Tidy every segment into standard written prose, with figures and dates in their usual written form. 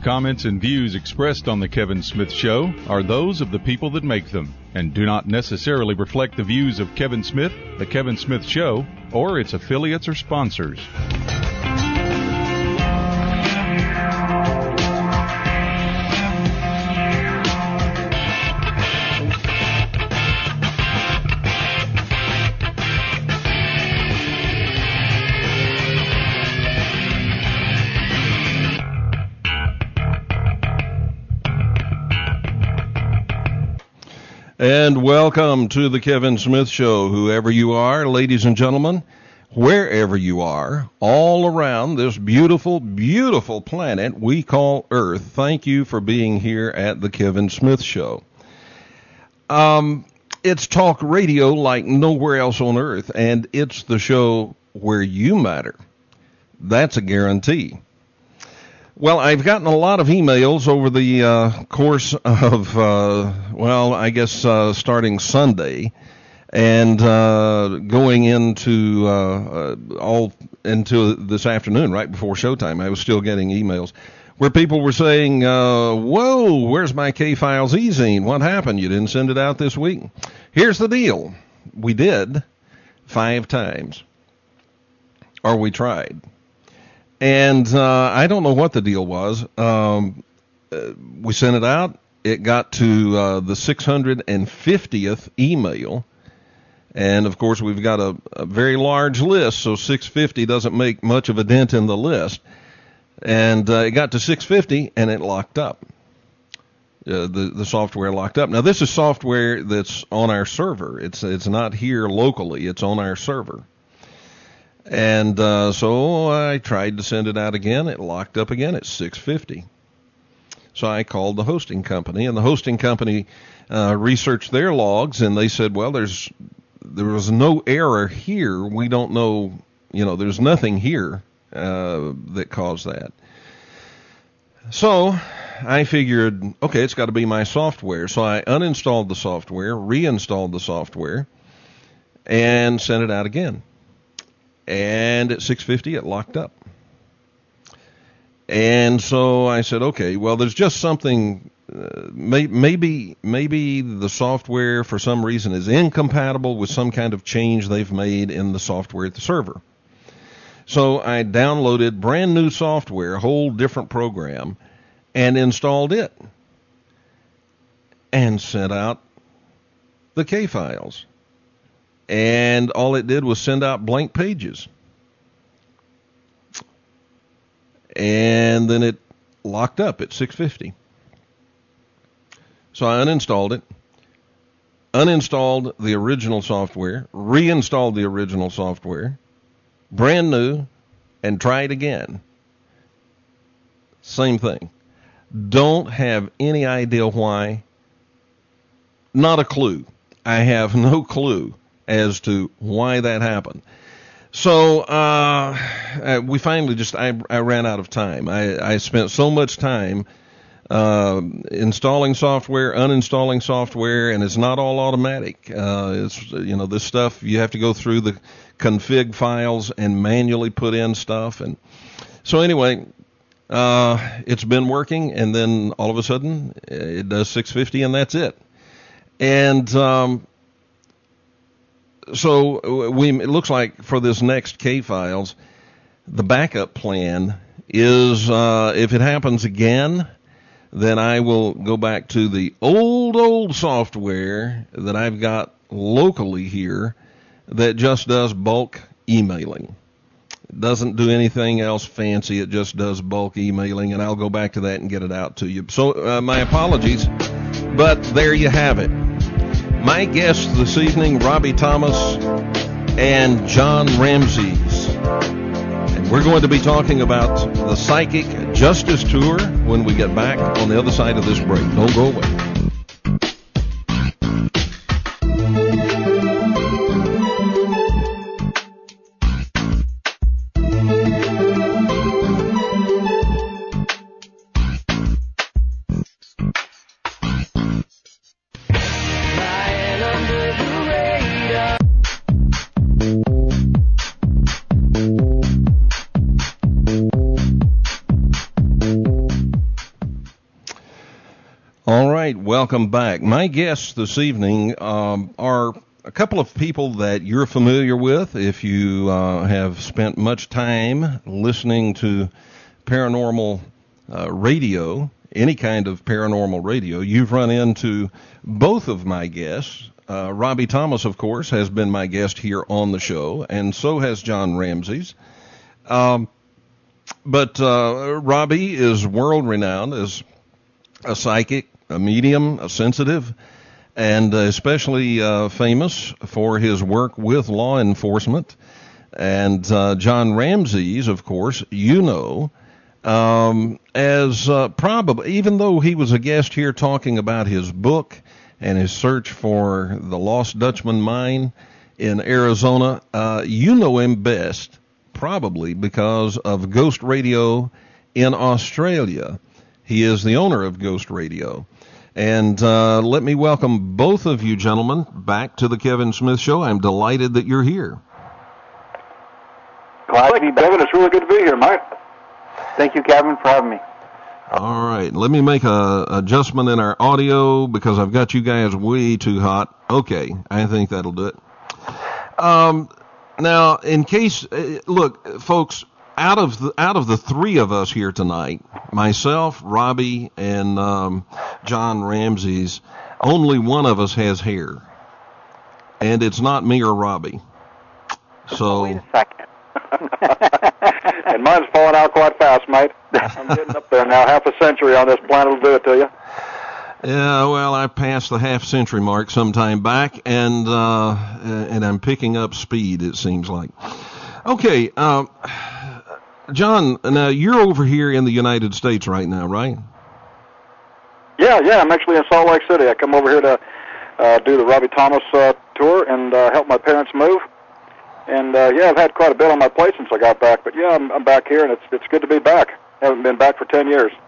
comments, and views expressed on The Kevin Smith Show are those of the people that make them and do not necessarily reflect the views of Kevin Smith, The Kevin Smith Show, or its affiliates or sponsors. And welcome to the Kevin Smith Show, whoever you are, ladies and gentlemen, wherever you are, all around this beautiful, beautiful planet we call Earth. Thank you for being here at the Kevin Smith Show. It's talk radio like nowhere else on Earth, and it's the show where you matter. That's a guarantee. Well, I've gotten a lot of emails over the course of, starting Sunday and going into all into this afternoon, right before showtime. I was still getting emails where people were saying, whoa, where's my K-Files e-zine? What happened? You didn't send it out this week? Here's the deal. We did 5 times, or we tried. And I don't know what the deal was. We sent it out. It got to the 650th email. And, of course, we've got a very large list, so 650 doesn't make much of a dent in the list. And it got to 650, and it locked up. The software locked up. Now, this is software that's on our server. It's not here locally. It's on our server. And so I tried to send it out again. It locked up again at 650. So I called the hosting company, and the hosting company researched their logs, and they said, well, there was no error here. We don't know, there's nothing here that caused that. So I figured, okay, it's got to be my software. So I uninstalled the software, reinstalled the software, and sent it out again. And at 650, it locked up. And so I said, okay, well, there's just something, maybe the software for some reason is incompatible with some kind of change they've made in the software at the server. So I downloaded brand new software, a whole different program, and installed it. And sent out the K-Files. And all it did was send out blank pages. And then it locked up at 650. So I uninstalled it, uninstalled the original software, reinstalled the original software, brand new, and tried again. Same thing. Don't have any idea why. Not a clue. I have no clue as to why that happened. So we finally I ran out of time. I spent so much time installing software, uninstalling software, and it's not all automatic. It's this stuff, you have to go through the config files and manually put in stuff. And so anyway, it's been working, and then all of a sudden it does 650, and that's it. And so it looks like for this next K-Files, the backup plan is if it happens again, then I will go back to the old software that I've got locally here that just does bulk emailing. It doesn't do anything else fancy. It just does bulk emailing, and I'll go back to that and get it out to you. So my apologies, but there you have it. My guests this evening, Robbie Thomas and John Ramses. And we're going to be talking about the Psychic Justice Tour when we get back on the other side of this break. Don't go away. welcome back. My guests this evening are a couple of people that you're familiar with if you have spent much time listening to paranormal radio, any kind of paranormal radio. You've run into both of my guests. Robbie Thomas, of course, has been my guest here on the show, and so has John Ramses. But Robbie is world-renowned as a psychic, a medium, a sensitive, and especially famous for his work with law enforcement. And John Ramses, of course, you know, as probably, even though he was a guest here talking about his book and his search for the Lost Dutchman mine in Arizona, you know him best probably because of Ghost Radio in Australia. He is the owner of Ghost Radio. And let me welcome both of you gentlemen back to the Kevin Smith Show. I'm delighted that you're here. Glad to be back. Kevin, it's really good to be here, Mike. Thank you, Kevin, for having me. All right, let me make a adjustment in our audio because I've got you guys way too hot. Okay, I think that'll do it. Now, in case, look, folks, out of the three of us here tonight, myself, Robbie, and John Ramses, only one of us has hair, and it's not me or Robbie. So. Wait a second. And mine's falling out quite fast, mate. I'm getting up there now. Half a century on this planet will do it to you. Yeah, well, I passed the half-century mark some time back, and I'm picking up speed, it seems like. Okay, John, now you're over here in the United States right now, right? Yeah, I'm actually in Salt Lake City. I come over here to do the Robbie Thomas tour and help my parents move. And, yeah, I've had quite a bit on my plate since I got back. But, yeah, I'm back here, and it's good to be back. Haven't been back for 10 years.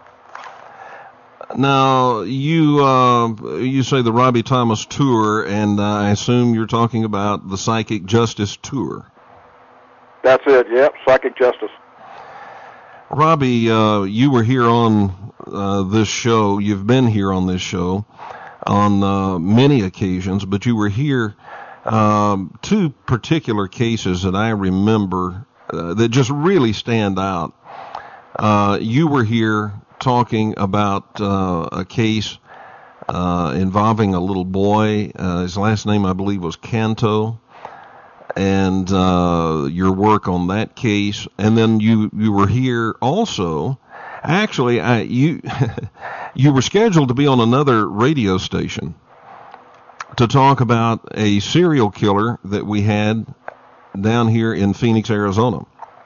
Now, you say the Robbie Thomas tour, and I assume you're talking about the Psychic Justice tour. That's it, yep, Psychic Justice. Robbie, you were here on this show. You've been here on this show on many occasions, but you were here two particular cases that I remember that just really stand out. You were here talking about a case involving a little boy. His last name, I believe, was Canto, and your work on that case. And then you were here also. Actually, you were scheduled to be on another radio station to talk about a serial killer that we had down here in Phoenix, Arizona.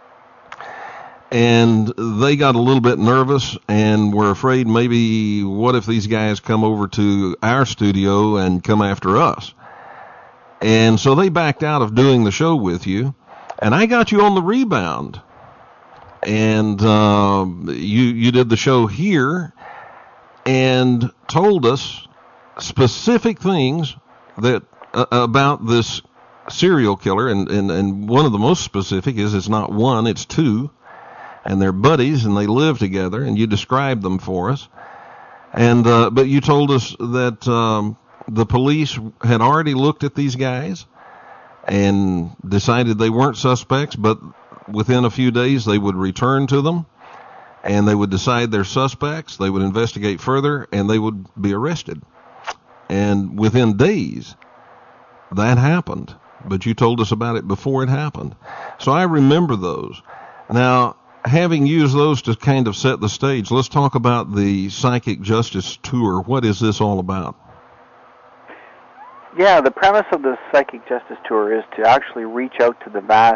And they got a little bit nervous and were afraid maybe what if these guys come over to our studio and come after us. And so they backed out of doing the show with you. And I got you on the rebound. And you did the show here and told us specific things that about this serial killer. And one of the most specific is it's not one, it's two. And they're buddies, and they live together, and you described them for us. And but you told us that the police had already looked at these guys and decided they weren't suspects, but within a few days they would return to them, and they would decide they're suspects, they would investigate further, and they would be arrested. And within days, that happened. But you told us about it before it happened. So I remember those. Now, having used those to kind of set the stage, let's talk about the Psychic Justice Tour. What is this all about? Yeah, the premise of the Psychic Justice Tour is to actually reach out to the vast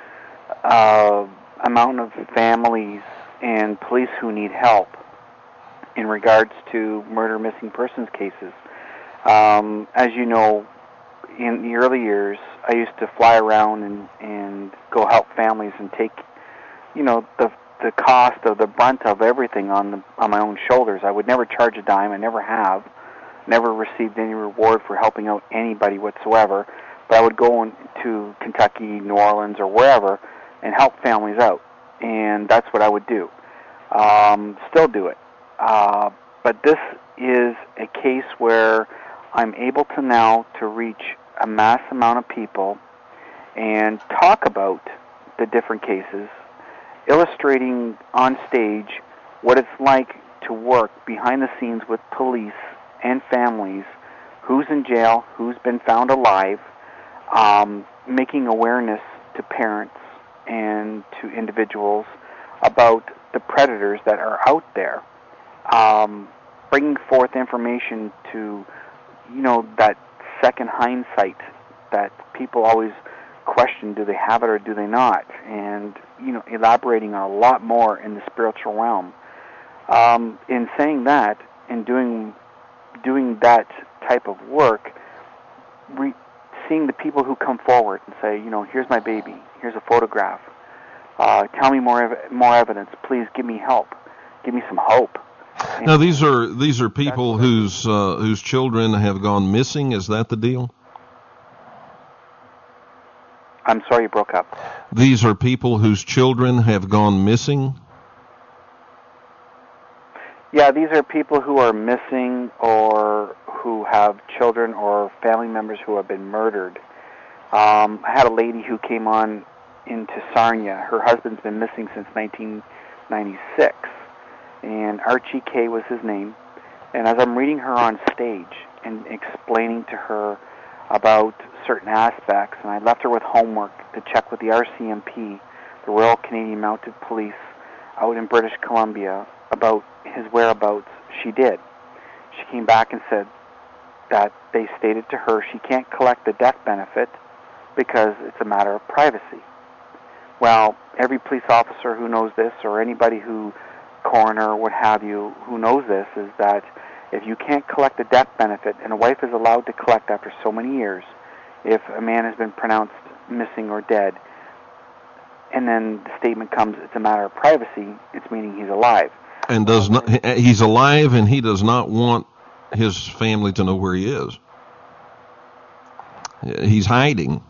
amount of families and police who need help in regards to murder, missing persons cases. As you know, in the early years, I used to fly around and go help families and take the cost of the brunt of everything on my own shoulders. I would never charge a dime. I never have. Never received any reward for helping out anybody whatsoever. But I would go to Kentucky, New Orleans, or wherever and help families out. And that's what I would do. Still do it. But this is a case where I'm able to now to reach a mass amount of people and talk about the different cases, illustrating on stage what it's like to work behind the scenes with police and families, who's in jail, who's been found alive, making awareness to parents and to individuals about the predators that are out there, bringing forth information to, that second hindsight that people always question, do they have it or do they not? And, elaborating on a lot more in the spiritual realm. In saying that and doing that type of work, seeing the people who come forward and say, here's my baby, here's a photograph, tell me more evidence, please give me help, give me some hope. Now these are people whose children have gone missing. Is that the deal? I'm sorry, you broke up. These are people whose children have gone missing? Yeah, these are people who are missing or who have children or family members who have been murdered. I had a lady who came on into Sarnia. Her husband's been missing since 1996, and Archie K. was his name. And as I'm reading her on stage and explaining to her about certain aspects, and I left her with homework to check with the RCMP, the Royal Canadian Mounted Police, out in British Columbia, about his whereabouts, she did. She came back and said that they stated to her she can't collect the death benefit because it's a matter of privacy. Well, every police officer who knows this, or anybody who, coroner or what have you, who knows this, is that if you can't collect the death benefit, and a wife is allowed to collect after so many years, if a man has been pronounced missing or dead, and then the statement comes, it's a matter of privacy, it's meaning he's alive. And he's alive, and he does not want his family to know where he is. He's hiding.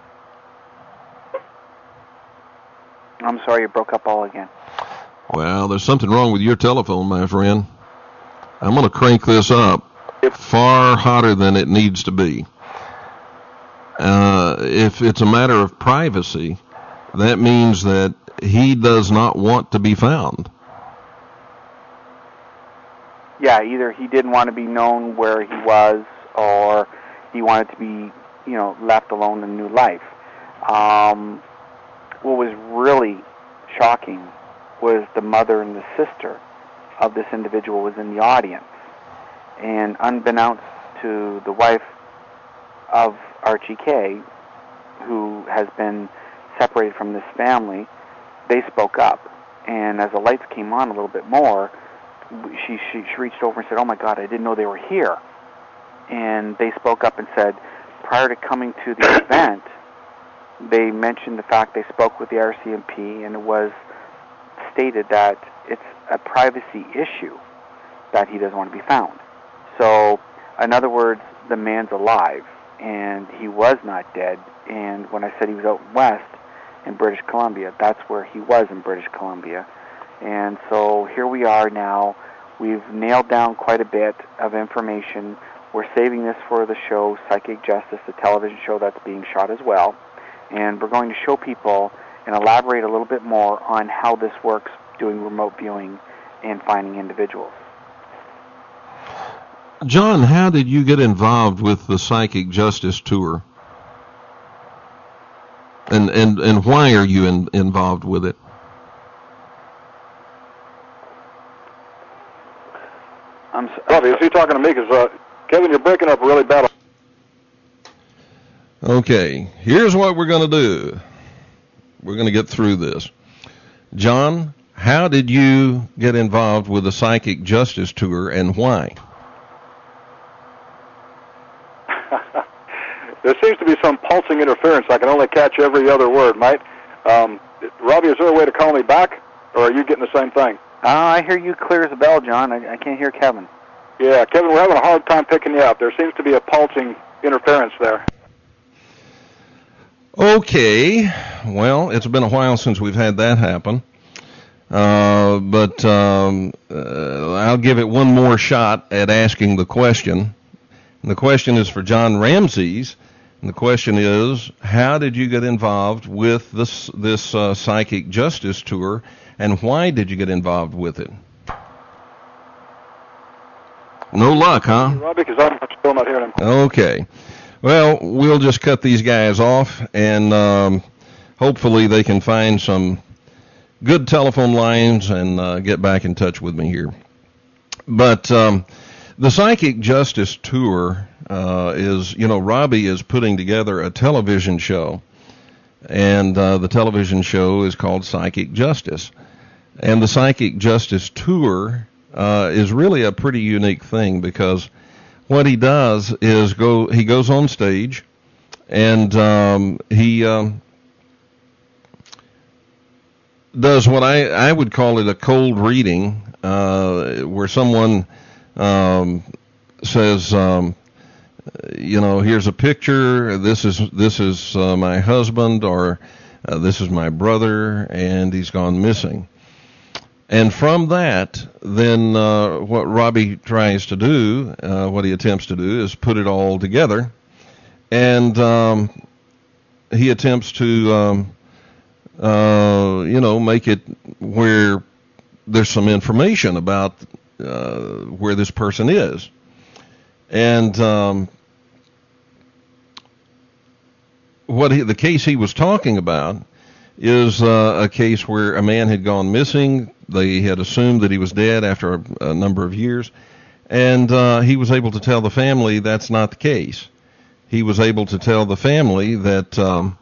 I'm sorry, you broke up all again. Well, there's something wrong with your telephone, my friend. I'm going to crank this up far hotter than it needs to be. If it's a matter of privacy, that means that he does not want to be found. Yeah, either he didn't want to be known where he was, or he wanted to be, left alone in new life. What was really shocking was the mother and the sister of this individual was in the audience. And unbeknownst to the wife of Archie K., who has been separated from this family, they spoke up. And as the lights came on a little bit more, she reached over and said, "Oh my God, I didn't know they were here." And they spoke up and said, prior to coming to the event, they mentioned the fact they spoke with the RCMP, and it was stated that it's a privacy issue that he doesn't want to be found. So, in other words, the man's alive, and he was not dead. And when I said he was out west in British Columbia, that's where he was in British Columbia. And so here we are now. We've nailed down quite a bit of information. We're saving this for the show, Psychic Justice, the television show that's being shot as well. And we're going to show people and elaborate a little bit more on how this works, doing remote viewing and finding individuals. John, how did you get involved with the Psychic Justice Tour? And why are you involved with it? Robbie, is he talking to me? Because, Kevin, you're breaking up really bad. Okay, here's what we're going to do. We're going to get through this. John, how did you get involved with the Psychic Justice Tour, and why? There seems to be some pulsing interference. I can only catch every other word, mate. Robbie, is there a way to call me back, or are you getting the same thing? I hear you clear as a bell, John. I can't hear Kevin. Yeah, Kevin, we're having a hard time picking you up. There seems to be a pulsing interference there. Okay, well, it's been a while since we've had that happen. But I'll give it one more shot at asking the question. And the question is for John Ramses. And the question is, how did you get involved with this Psychic Justice Tour, and why did you get involved with it? No luck, huh? Robbie, because I'm still not hearing him. Okay. Well, we'll just cut these guys off, and hopefully they can find some good telephone lines and get back in touch with me here. But the Psychic Justice Tour is, Robbie is putting together a television show, and the television show is called Psychic Justice. And the Psychic Justice Tour is really a pretty unique thing, because what he does is he goes on stage, and he does what I would call it a cold reading, where someone says, here's a picture, this is my husband, or this is my brother, and he's gone missing. And from that, then what Robbie tries to do, what he attempts to do, is put it all together, and he attempts to make it where there's some information about where this person is. And the case he was talking about is a case where a man had gone missing. They had assumed that he was dead after a number of years, and he was able to tell the family that's not the case. He was able to tell the family that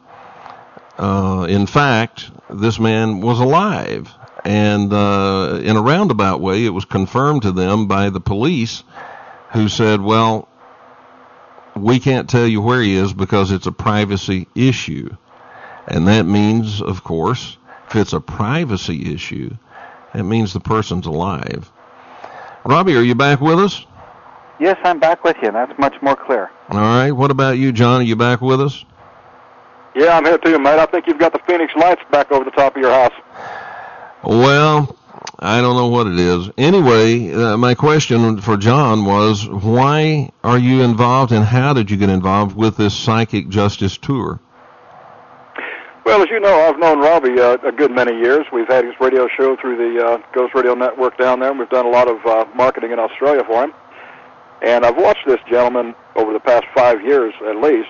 in fact, this man was alive. And in a roundabout way, it was confirmed to them by the police, who said, well, we can't tell you where he is because it's a privacy issue. And that means, of course, if it's a privacy issue, it means the person's alive. Robbie, are you back with us? Yes, I'm back with you. That's much more clear. All right. What about you, John? Are you back with us? Yeah, I'm here too, mate. I think you've got the Phoenix Lights back over the top of your house. Well, I don't know what it is. Anyway, my question for John was, why are you involved, and how did you get involved with this Psychic Justice Tour? Well, as you know, I've known Robbie a good many years. We've had his radio show through the Ghost Radio Network down there, and we've done a lot of marketing in Australia for him. And I've watched this gentleman over the past 5 years at least,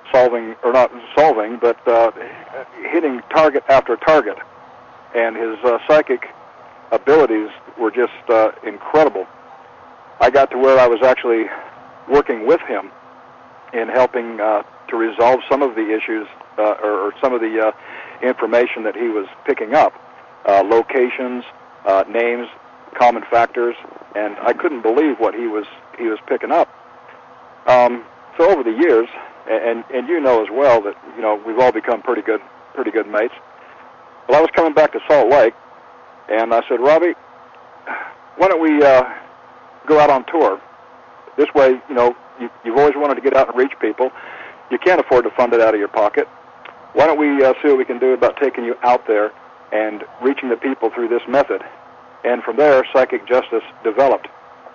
hitting target after target. And his psychic abilities were just incredible. I got to where I was actually working with him in helping to resolve some of the issues or some of the information that he was picking up, locations, names, common factors, and I couldn't believe what he was picking up. So over the years, and you know as well that we've all become pretty good mates. Well, I was coming back to Salt Lake, and I said, Robbie, why don't we go out on tour? This way, you've always wanted to get out and reach people. You can't afford to fund it out of your pocket. Why don't we see what we can do about taking you out there and reaching the people through this method? And from there, Psychic Justice developed.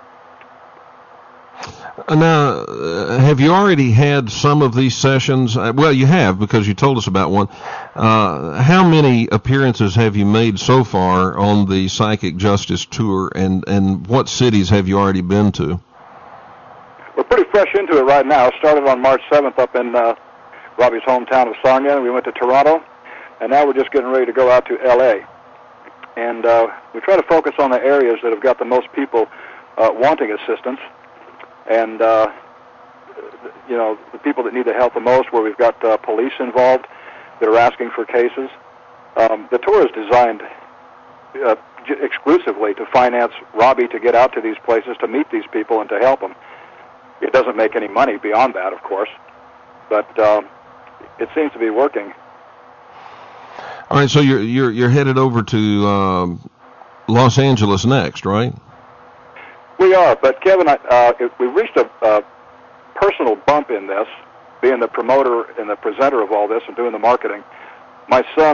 Now, have you already had some of these sessions? Well, you have, because you told us about one. How many appearances have you made so far on the Psychic Justice Tour, and what cities have you already been to? We're pretty fresh into it right now. Started on March 7th up in Robbie's hometown of Sarnia, and we went to Toronto, and now we're just getting ready to go out to L.A. And we try to focus on the areas that have got the most people wanting assistance. And, the people that need the help the most, where we've got police involved that are asking for cases. The tour is designed exclusively to finance Robbie to get out to these places, to meet these people, and to help them. It doesn't make any money beyond that, of course, but it seems to be working. All right, so you're headed over to Los Angeles next, right? We are, but Kevin, we reached a personal bump in this, being the promoter and the presenter of all this and doing the marketing. My son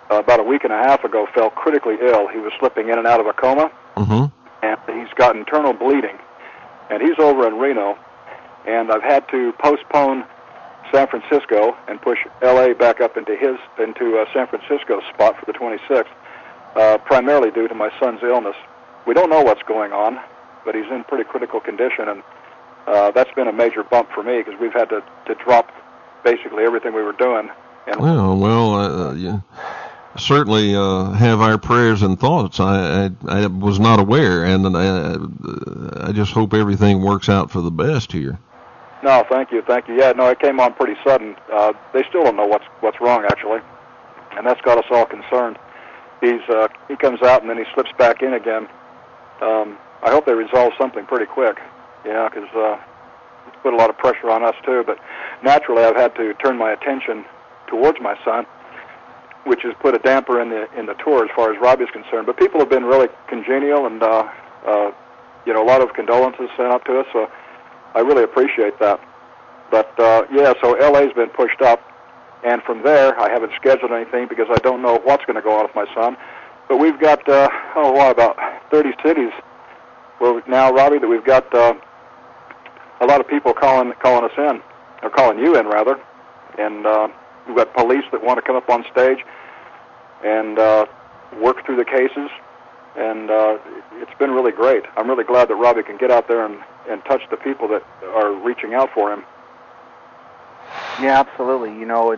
about a week and a half ago, fell critically ill. He was slipping in and out of a coma, and he's got internal bleeding. And he's over in Reno, and I've had to postpone San Francisco and push L.A. back up into San Francisco's spot for the 26th, primarily due to my son's illness. We don't know what's going on, but he's in pretty critical condition, and that's been a major bump for me because we've had to drop basically everything we were doing. And you certainly have our prayers and thoughts. I was not aware, and I just hope everything works out for the best here. No, thank you. Yeah, no, it came on pretty sudden. They still don't know what's wrong, actually, and that's got us all concerned. He comes out and then he slips back in again. I hope they resolve something pretty quick, because it's put a lot of pressure on us too. But naturally, I've had to turn my attention towards my son, which has put a damper in the tour as far as Robbie's concerned. But people have been really congenial, and a lot of condolences sent up to us. So I really appreciate that. But so LA's been pushed up, and from there I haven't scheduled anything because I don't know what's going to go on with my son. But we've got about 30 cities where now, Robbie, that we've got a lot of people calling us in, or calling you in rather, and we've got police that want to come up on stage and work through the cases, and it's been really great. I'm really glad that Robbie can get out there and touch the people that are reaching out for him. Yeah, absolutely.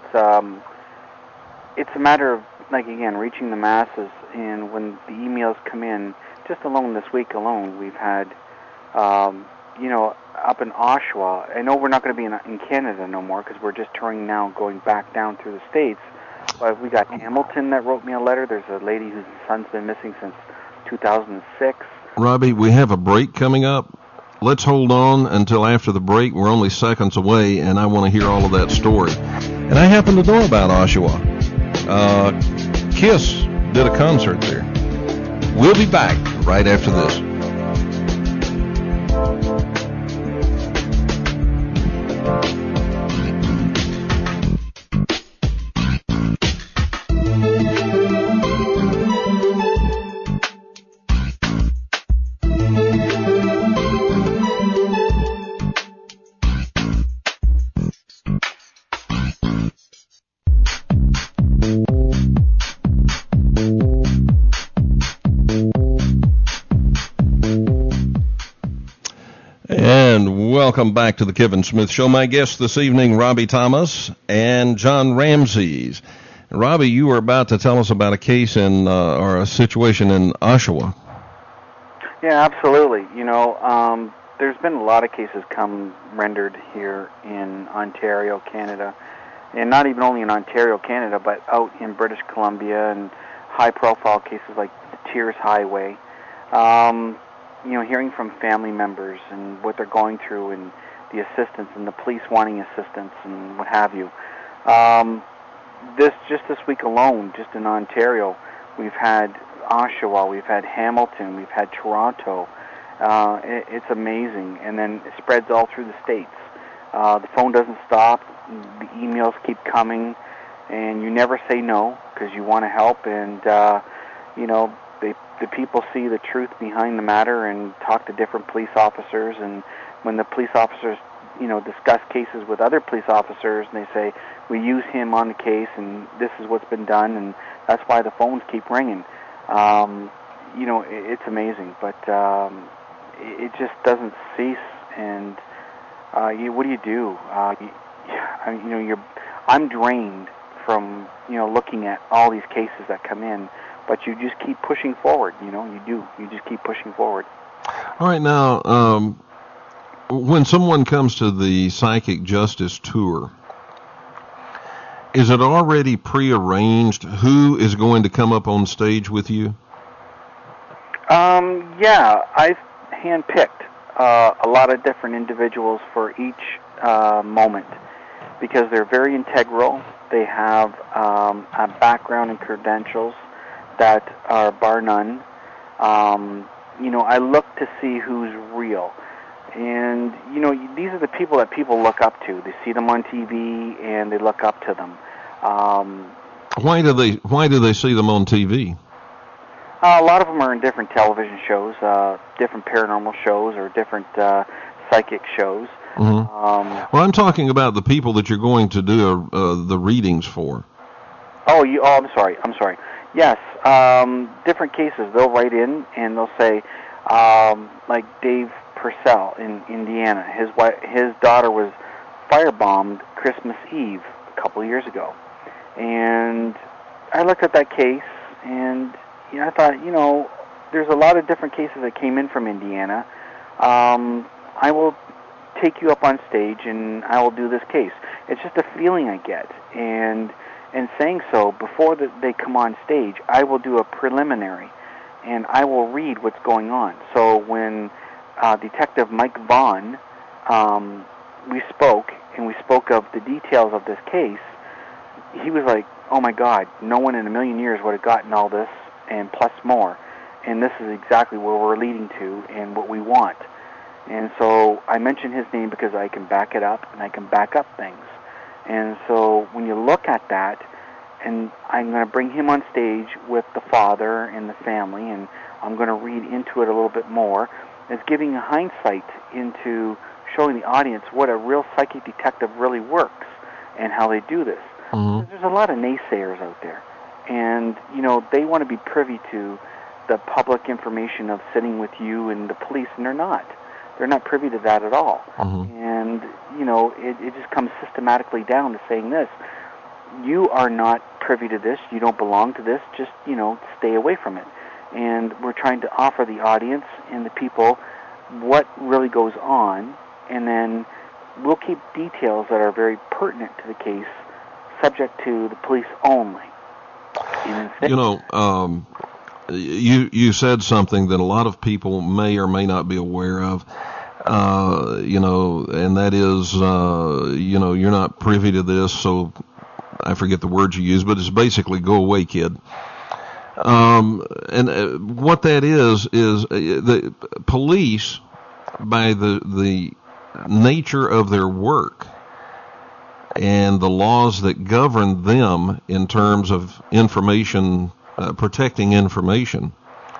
It's a matter of, reaching the masses, and when the emails come in, just alone this week alone, we've had, up in Oshawa. I know we're not going to be in Canada no more because we're just touring now, going back down through the States. But we got Hamilton that wrote me a letter. There's a lady whose son's been missing since 2006. Robbie, we have a break coming up. Let's hold on until after the break. We're only seconds away, and I want to hear all of that story. And I happen to know about Oshawa. Kiss did a concert there. We'll be back right after this. Welcome back to the Kevin Smith Show. My guests this evening, Robbie Thomas and John Ramsey. Robbie, you were about to tell us about a case or a situation in Oshawa. Yeah, absolutely. There's been a lot of cases rendered here in Ontario, Canada, and not even only in Ontario, Canada, but out in British Columbia, and high-profile cases like the Tears Highway. Hearing from family members and what they're going through, and the assistance and the police wanting assistance and what have you. This week alone, just in Ontario, we've had Oshawa, we've had Hamilton, we've had Toronto. It's amazing, and then it spreads all through the States. The phone doesn't stop, the emails keep coming, and you never say no because you want to help, and the people see the truth behind the matter and talk to different police officers, and when the police officers, discuss cases with other police officers, and they say, we use him on the case, and this is what's been done, and that's why the phones keep ringing. It's amazing, but it just doesn't cease, and what do you do? I'm drained from, looking at all these cases that come in, but you just keep pushing forward, you just keep pushing forward. All right, now, when someone comes to the Psychic Justice Tour, is it already prearranged who is going to come up on stage with you? Yeah, I've handpicked a lot of different individuals for each moment because they're very integral. They have a background and credentials that are bar none. I look to see who's real. And, these are the people that people look up to. They see them on TV and they look up to them. Why do they see them on TV? A lot of them are in different television shows, different paranormal shows, or different psychic shows. Mm-hmm. Well, I'm talking about the people that you're going to do the readings for. Oh, I'm sorry. Yes, different cases. They'll write in and they'll say, like Dave Purcell in Indiana. His daughter was firebombed Christmas Eve a couple of years ago, and I looked at that case and I thought, there's a lot of different cases that came in from Indiana. I will take you up on stage and I will do this case. It's just a feeling I get, and saying so, before they come on stage, I will do a preliminary, and I will read what's going on. So when Detective Mike Vaughn, we spoke of the details of this case, he was like, oh my God, no one in a million years would have gotten all this, and plus more. And this is exactly where we're leading to and what we want. And so I mention his name because I can back it up, and I can back up things. And so when you look at that, and I'm going to bring him on stage with the father and the family, and I'm going to read into it a little bit more, it's giving a hindsight into showing the audience what a real psychic detective really works and how they do this. Mm-hmm. There's a lot of naysayers out there, and they want to be privy to the public information of sitting with you and the police, and they're not. They're not privy to that at all. Mm-hmm. And it just comes systematically down to saying this: you are not privy to this. You don't belong to this. Just stay away from it. And we're trying to offer the audience and the people what really goes on, and then we'll keep details that are very pertinent to the case subject to the police only. You said something that a lot of people may or may not be aware of, and that is, you're not privy to this, so I forget the words you use, but it's basically go away, kid. And what that is the police, by the nature of their work and the laws that govern them in terms of information, protecting information,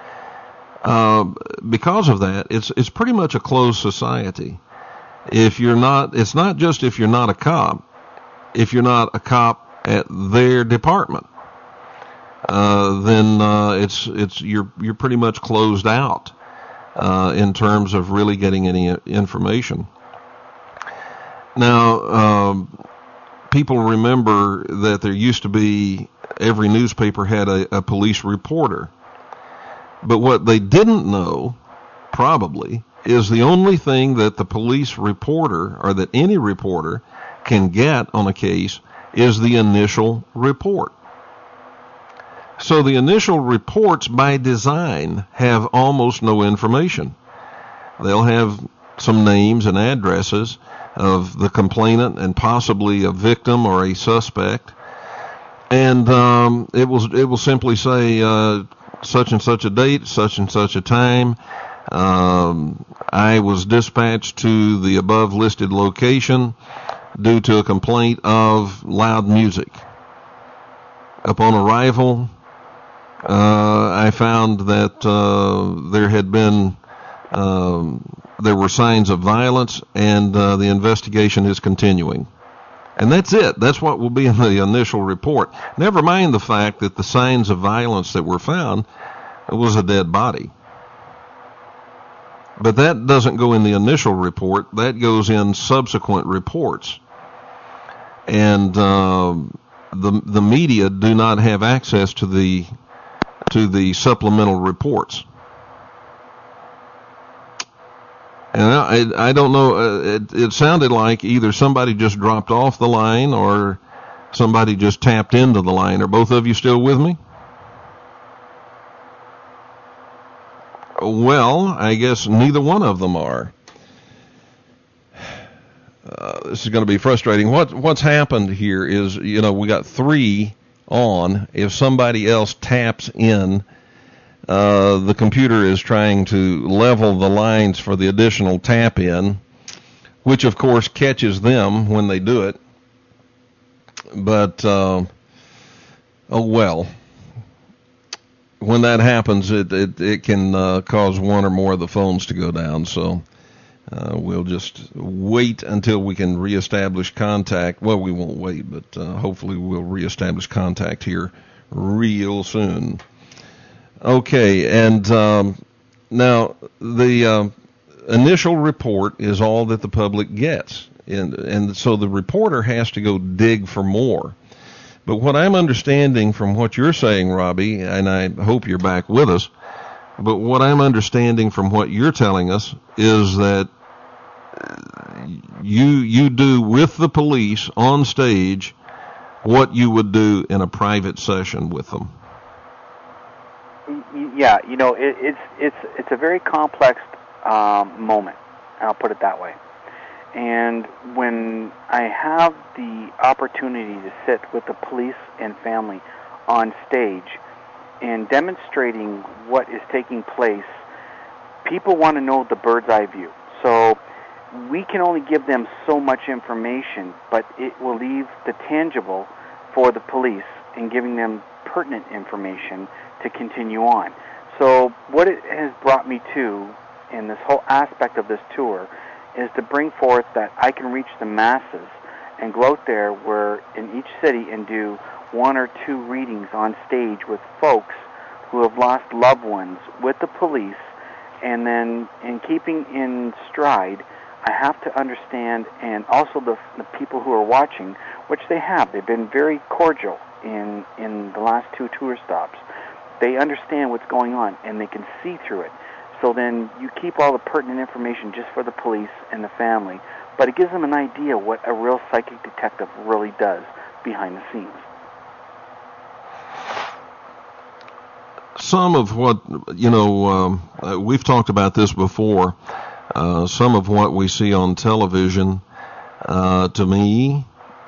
because of that, it's pretty much a closed society. It's not just if you're not a cop, if you're not a cop at their department, then you're pretty much closed out in terms of really getting any information. Now, people remember that there used to be, every newspaper had a police reporter. But what they didn't know, probably, is the only thing that the police reporter, or that any reporter, can get on a case is the initial report. So the initial reports, by design, have almost no information. They'll have some names and addresses of the complainant and possibly a victim or a suspect, and it will simply say such and such a date, such and such a time. I was dispatched to the above listed location due to a complaint of loud music. Upon arrival, I found that there were signs of violence, and the investigation is continuing. And that's it. That's what will be in the initial report. Never mind the fact that the signs of violence that were found was a dead body. But that doesn't go in the initial report. That goes in subsequent reports. And the media do not have access to the supplemental reports. And I don't know, it sounded like either somebody just dropped off the line or somebody just tapped into the line. Are both of you still with me? Well, I guess neither one of them are. This is going to be frustrating. What's happened here is, we got 3 on. If somebody else taps in, the computer is trying to level the lines for the additional tap in, which of course catches them when they do it. But Oh, well, when that happens, it can cause one or more of the phones to go down. So we'll just wait until we can reestablish contact. Well, we won't wait, but hopefully we'll reestablish contact here real soon. Okay, and now the initial report is all that the public gets, and so the reporter has to go dig for more. But what I'm understanding from what you're saying, Robbie, and I hope you're back with us, but what I'm understanding from what you're telling us is that you do with the police on stage what you would do in a private session with them. Yeah, it's a very complex moment. I'll put it that way. And when I have the opportunity to sit with the police and family on stage and demonstrating what is taking place, people want to know the bird's eye view. So we can only give them so much information, but it will leave the tangible for the police in giving them pertinent information to continue on. So what it has brought me to in this whole aspect of this tour is to bring forth that I can reach the masses and go out there where in each city and do 1 or 2 readings on stage with folks who have lost loved ones with the police, and then in keeping in stride, I have to understand, and also the people who are watching, which they have. They've been very cordial in the last 2 tour stops. They understand what's going on, and they can see through it. So then you keep all the pertinent information just for the police and the family, but it gives them an idea what a real psychic detective really does behind the scenes. Some of what, we've talked about this before, some of what we see on television, to me,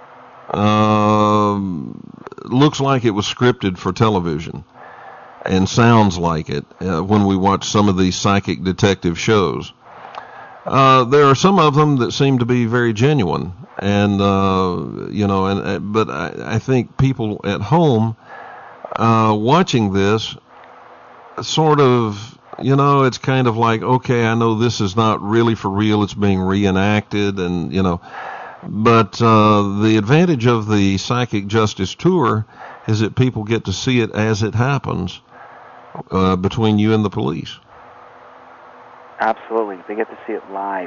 looks like it was scripted for television. And sounds like it when we watch some of these psychic detective shows. There are some of them that seem to be very genuine, and but I think people at home watching this sort of, it's kind of like, okay, I know this is not really for real; it's being reenacted, and But the advantage of the Psychic Justice Tour is that people get to see it as it happens. Between you and the police. Absolutely. They get to see it live.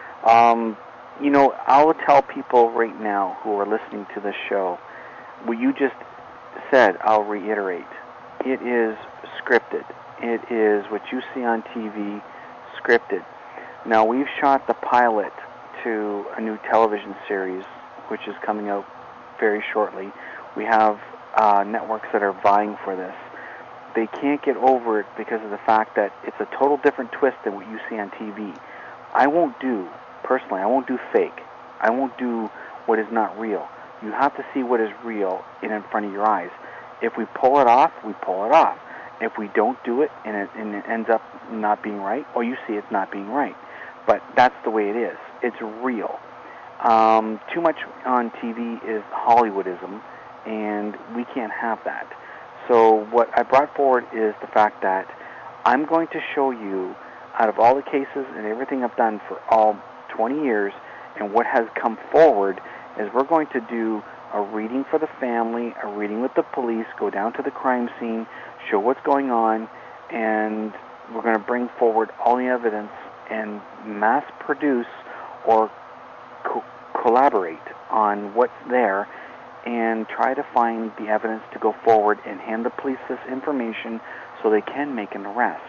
I will tell people right now who are listening to this show, what you just said, I'll reiterate. It is scripted. It is what you see on TV, scripted. Now, we've shot the pilot to a new television series, which is coming out very shortly. We have networks that are vying for this. They can't get over it because of the fact that it's a total different twist than what you see on TV. I won't do fake. I won't do what is not real. You have to see what is real in front of your eyes. If we pull it off, we pull it off. If we don't do it and it ends up not being right, or you see it's not being right. But that's the way it is. It's real. Too much on TV is Hollywoodism, and we can't have that. So what I brought forward is the fact that I'm going to show you, out of all the cases and everything I've done for all 20 years, and what has come forward is we're going to do a reading for the family, a reading with the police, go down to the crime scene, show what's going on, and we're going to bring forward all the evidence and mass produce or collaborate on what's there and try to find the evidence to go forward and hand the police this information so they can make an arrest.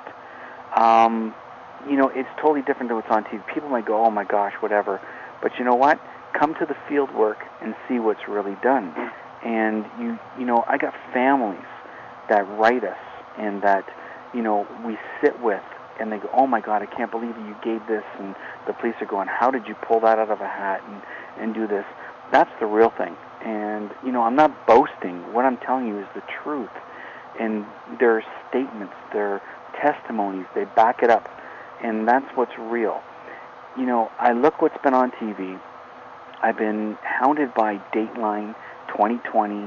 It's totally different than what's on TV. People might go, oh my gosh, whatever. But you know what? Come to the field work and see what's really done. And I got families that write us and that, we sit with, and they go, oh my God, I can't believe you gave this. And the police are going, how did you pull that out of a hat and do this? That's the real thing. And, I'm not boasting. What I'm telling you is the truth. And their statements, their testimonies, they back it up. And that's what's real. I look what's been on TV. I've been hounded by Dateline, 2020,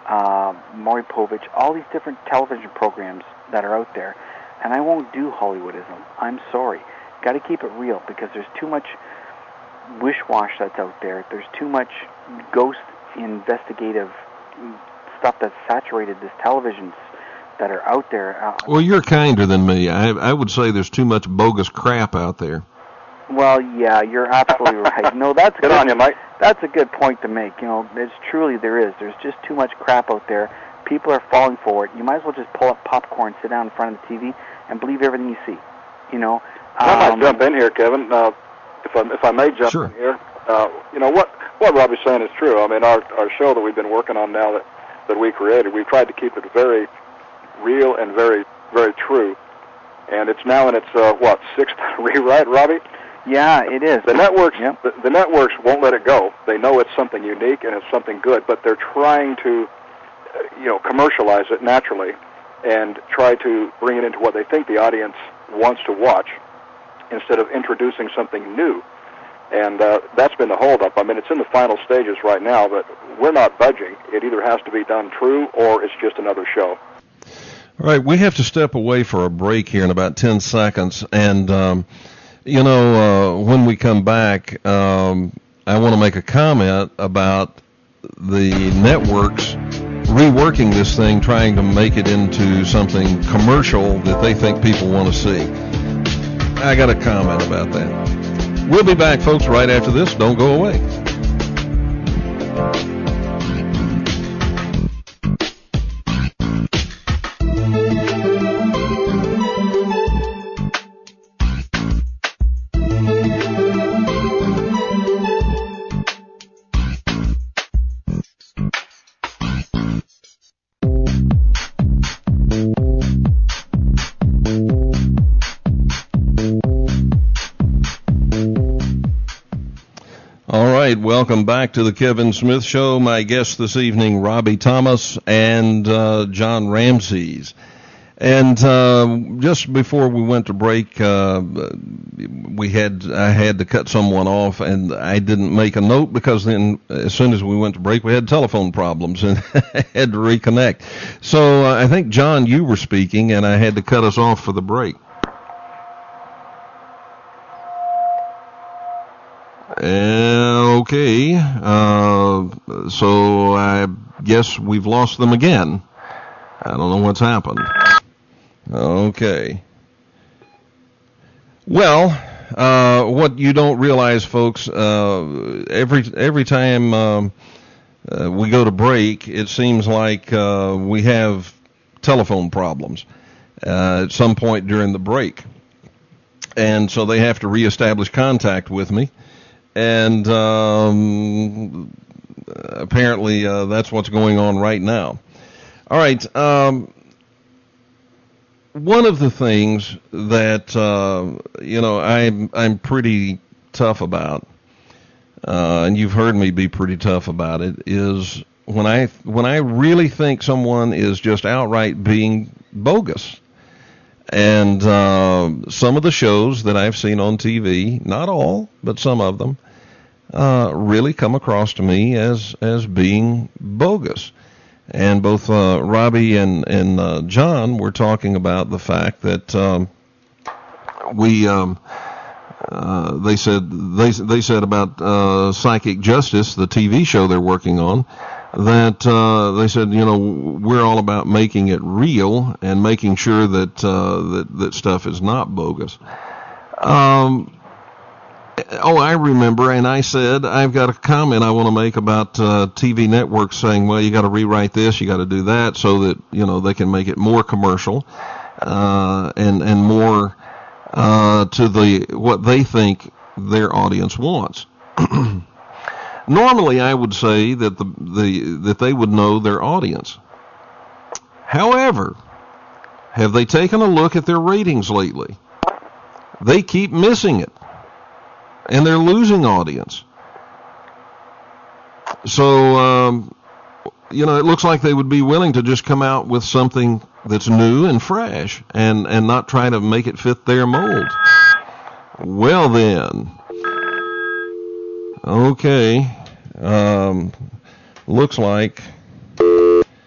Maury Povich, all these different television programs that are out there, and I won't do Hollywoodism. I'm sorry. Got to keep it real, because there's too much wish-wash that's out there. There's too much ghost investigative stuff that's saturated this television that are out there. Well, you're kinder than me. I would say there's too much bogus crap out there. Well, yeah, you're absolutely right. No, that's good on you, Mike. That's a good point to make. You know, there's truly there is. There's just too much crap out there. People are falling for it. You might as well just pull up popcorn, sit down in front of the TV, and believe everything you see. You know. I might jump in here, Kevin. If I may jump Sure. in here. You know what Robbie's saying is true. I mean, our show that we've been working on now that we created, we've tried to keep it very real and very, very true. And it's now in its sixth rewrite, Robbie? Yeah, it is. The networks, Yep. the networks won't let it go. They know it's something unique and it's something good, but they're trying to, commercialize it naturally and try to bring it into what they think the audience wants to watch instead of introducing something new. And that's been the holdup. I mean, it's in the final stages right now, but we're not budging. It either has to be done true or it's just another show. All right, we have to step away for a break here in about 10 seconds. And, when we come back, I want to make a comment about the networks reworking this thing, trying to make it into something commercial that they think people want to see. I got a comment about that. We'll be back, folks, right after this. Don't go away. Welcome back to the Kevin Smith Show. My guests this evening, Robbie Thomas and John Ramses. And just before we went to break, I had to cut someone off, and I didn't make a note because then as soon as we went to break, we had telephone problems and had to reconnect. So I think, John, you were speaking, and I had to cut us off for the break. Okay, so I guess we've lost them again. I don't know what's happened. Okay. Well, what you don't realize, folks, every time we go to break, it seems like we have telephone problems at some point during the break. And so they have to reestablish contact with me. And apparently that's what's going on right now. All right. One of the things that I'm pretty tough about, and you've heard me be pretty tough about it, is when I really think someone is just outright being bogus. And some of the shows that I've seen on TV, not all, but some of them, really come across to me as being bogus. And both Robbie and John were talking about the fact that they said about Psychic Justice, the TV show they're working on, that they said, we're all about making it real and making sure that that stuff is not bogus. I remember, and I said, I've got a comment I want to make about TV networks saying, well, you got to rewrite this, you got to do that, so that, they can make it more commercial, and more to what they think their audience wants. Normally, I would say that that they would know their audience. However, have they taken a look at their ratings lately? They keep missing it, and they're losing audience. So, it looks like they would be willing to just come out with something that's new and fresh, and not try to make it fit their mold. Well then. Okay, looks like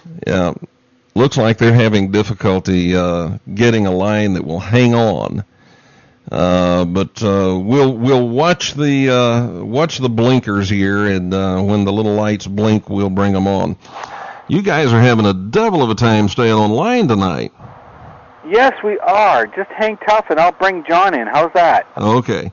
Yeah. Looks like they're having difficulty getting a line that will hang on. But we'll watch the blinkers here, and when the little lights blink, we'll bring them on. You guys are having a devil of a time staying online tonight. Yes, we are. Just hang tough, and I'll bring John in. How's that? Okay.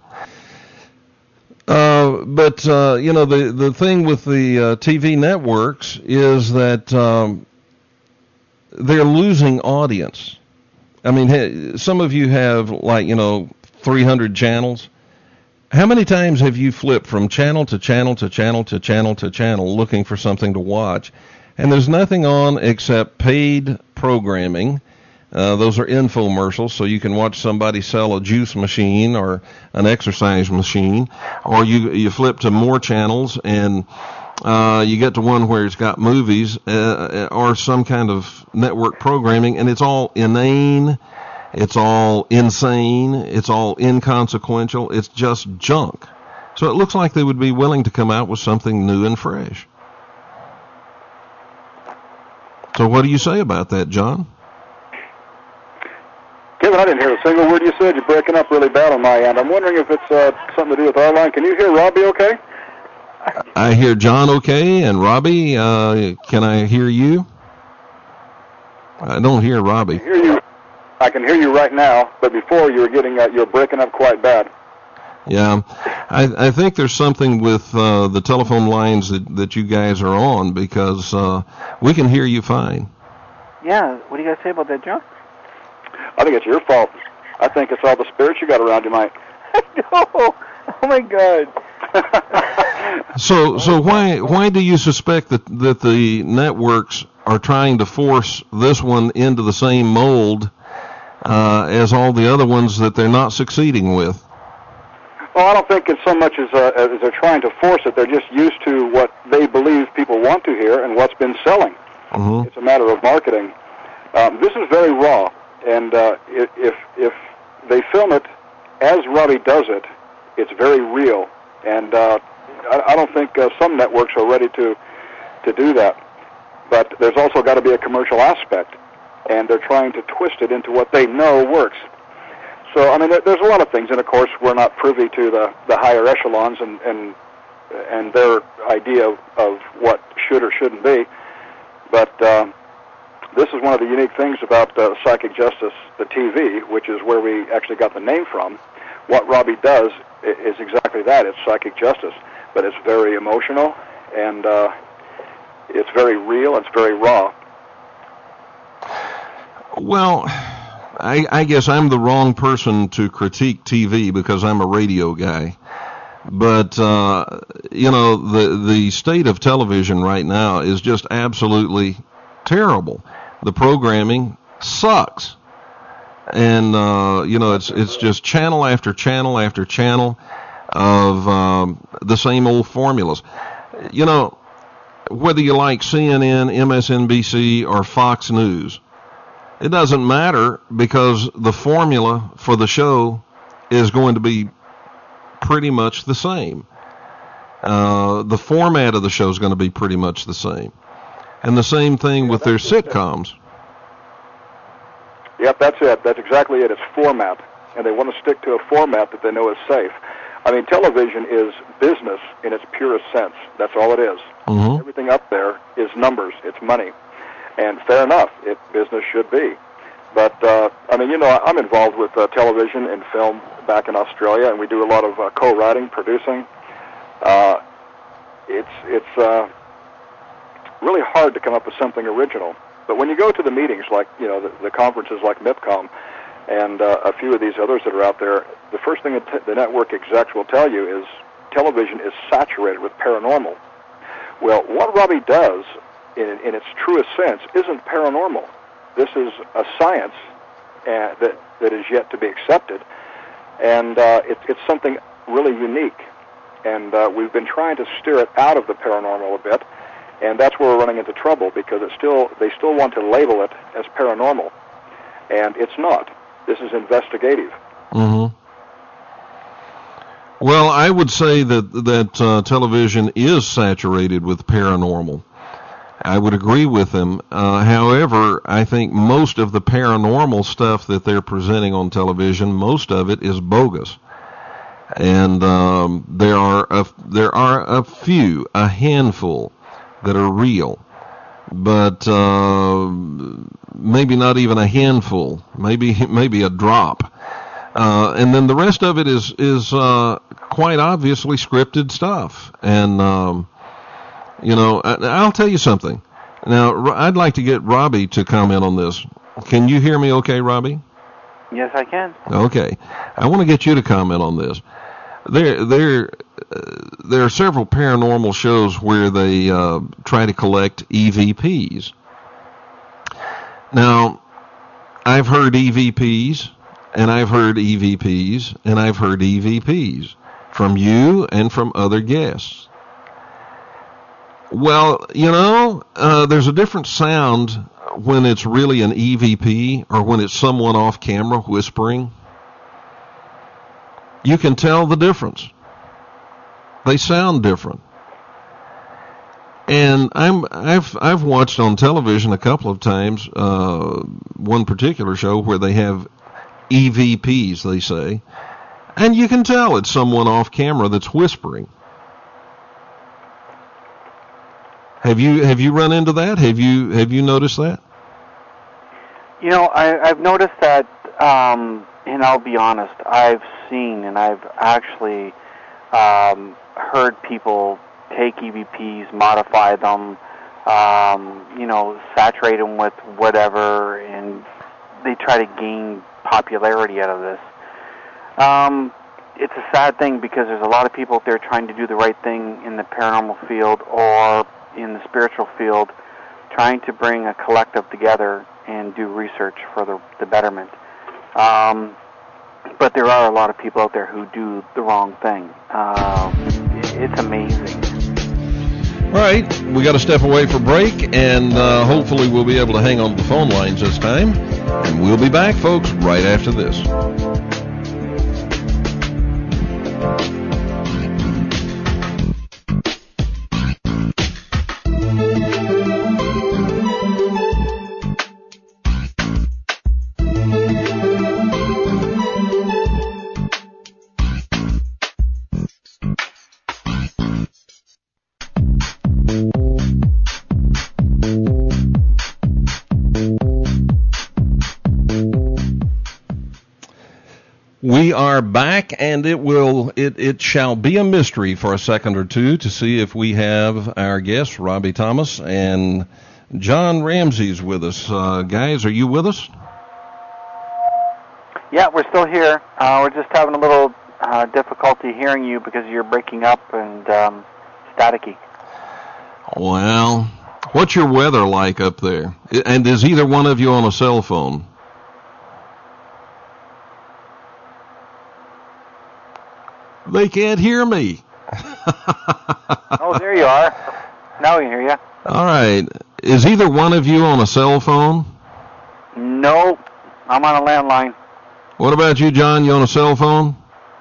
But the thing with the TV networks is that they're losing audience. I mean, some of you have 300 channels. How many times have you flipped from channel to channel to channel to channel to channel looking for something to watch? And there's nothing on except paid programming. Those are infomercials, so you can watch somebody sell a juice machine or an exercise machine, or you flip to more channels and you get to one where it's got movies or some kind of network programming, and it's all inane, it's all insane, it's all inconsequential, it's just junk. So it looks like they would be willing to come out with something new and fresh. So what do you say about that, John? Kevin, I didn't hear a single word you said. You're breaking up really bad on my end. I'm wondering if it's something to do with our line. Can you hear Robbie okay? I hear John okay, and Robbie, can I hear you? I don't hear Robbie. I can hear you right now, but before you were you're breaking up quite bad. Yeah, I think there's something with the telephone lines that you guys are on, because we can hear you fine. Yeah, what do you guys say about that, John? I think it's your fault. I think it's all the spirits you got around you, Mike. No. Oh my God. So why do you suspect that the networks are trying to force this one into the same mold as all the other ones that they're not succeeding with? Well, I don't think it's so much as they're trying to force it. They're just used to what they believe people want to hear and what's been selling. Mm-hmm. It's a matter of marketing. This is very raw, and if they film it as Robbie does it, it's very real. And I don't think some networks are ready to do that. But there's also got to be a commercial aspect, and they're trying to twist it into what they know works. So, I mean, there's a lot of things, and of course, we're not privy to the higher echelons and their idea of what should or shouldn't be. But this is one of the unique things about Psychic Justice, the TV, which is where we actually got the name from. What Robbie does is exactly that. It's Psychic Justice, but it's very emotional, and it's very real, it's very raw. Well, I guess I'm the wrong person to critique TV because I'm a radio guy. But, the state of television right now is just absolutely terrible. The programming sucks. And, it's just channel after channel after channel of the same old formulas. You know, whether you like CNN, MSNBC, or Fox News, it doesn't matter because the formula for the show is going to be pretty much the same. The format of the show is going to be pretty much the same. And the same thing with their sitcoms. Yep, that's it. That's exactly it. It's format. And they want to stick to a format that they know is safe. I mean, television is business in its purest sense. That's all it is. Mm-hmm. Everything up there is numbers. It's money. And fair enough, business should be. But, I'm involved with television and film back in Australia, and we do a lot of co-writing, producing. It's really hard to come up with something original. But when you go to the meetings, like, the conferences like MIPCOM and a few of these others that are out there, the first thing that the network execs will tell you is television is saturated with paranormal. Well, what Robbie does, in its truest sense, isn't paranormal. This is a science that is yet to be accepted, and it's something really unique. And we've been trying to steer it out of the paranormal a bit, and that's where we're running into trouble, because they still want to label it as paranormal, and it's not. This is investigative. Mm-hmm. Well, I would say that television is saturated with paranormal. I would agree with them. However, I think most of the paranormal stuff that they're presenting on television, most of it is bogus. And there are a few, a handful, that are real, but maybe not even a handful, maybe a drop. And then the rest of it is quite obviously scripted stuff. And I'll tell you something. Now, I'd like to get Robbie to comment on this. Can you hear me okay, Robbie? Yes, I can. Okay. I want to get you to comment on this. There are several paranormal shows where they try to collect EVPs. Now, I've heard EVPs, and I've heard EVPs, and I've heard EVPs from you and from other guests. Well, there's a different sound when it's really an EVP or when it's someone off camera whispering. You can tell the difference. They sound different. And I've watched on television a couple of times one particular show where they have EVPs, they say, and you can tell it's someone off camera that's whispering. Have you run into that? Have you noticed that? I've noticed that, and I'll be honest, I've seen and I've actually heard people take EVPs, modify them, saturate them with whatever, and they try to gain popularity out of this. It's a sad thing because there's a lot of people out there trying to do the right thing in the paranormal field or in the spiritual field, trying to bring a collective together and do research for the betterment. But there are a lot of people out there who do the wrong thing. It's amazing. All right, we got to step away for break, and hopefully we'll be able to hang on to the phone lines this time. And we'll be back, folks, right after this. We are back, and it shall be a mystery for a second or two to see if we have our guests, Robbie Thomas and John Ramsey's with us. Guys, are you with us? Yeah, we're still here. We're just having a little difficulty hearing you because you're breaking up and staticky. Well, what's your weather like up there? And is either one of you on a cell phone? They can't hear me. Oh, there you are. Now we hear you. All right. Is either one of you on a cell phone? No, I'm on a landline. What about you, John? You on a cell phone?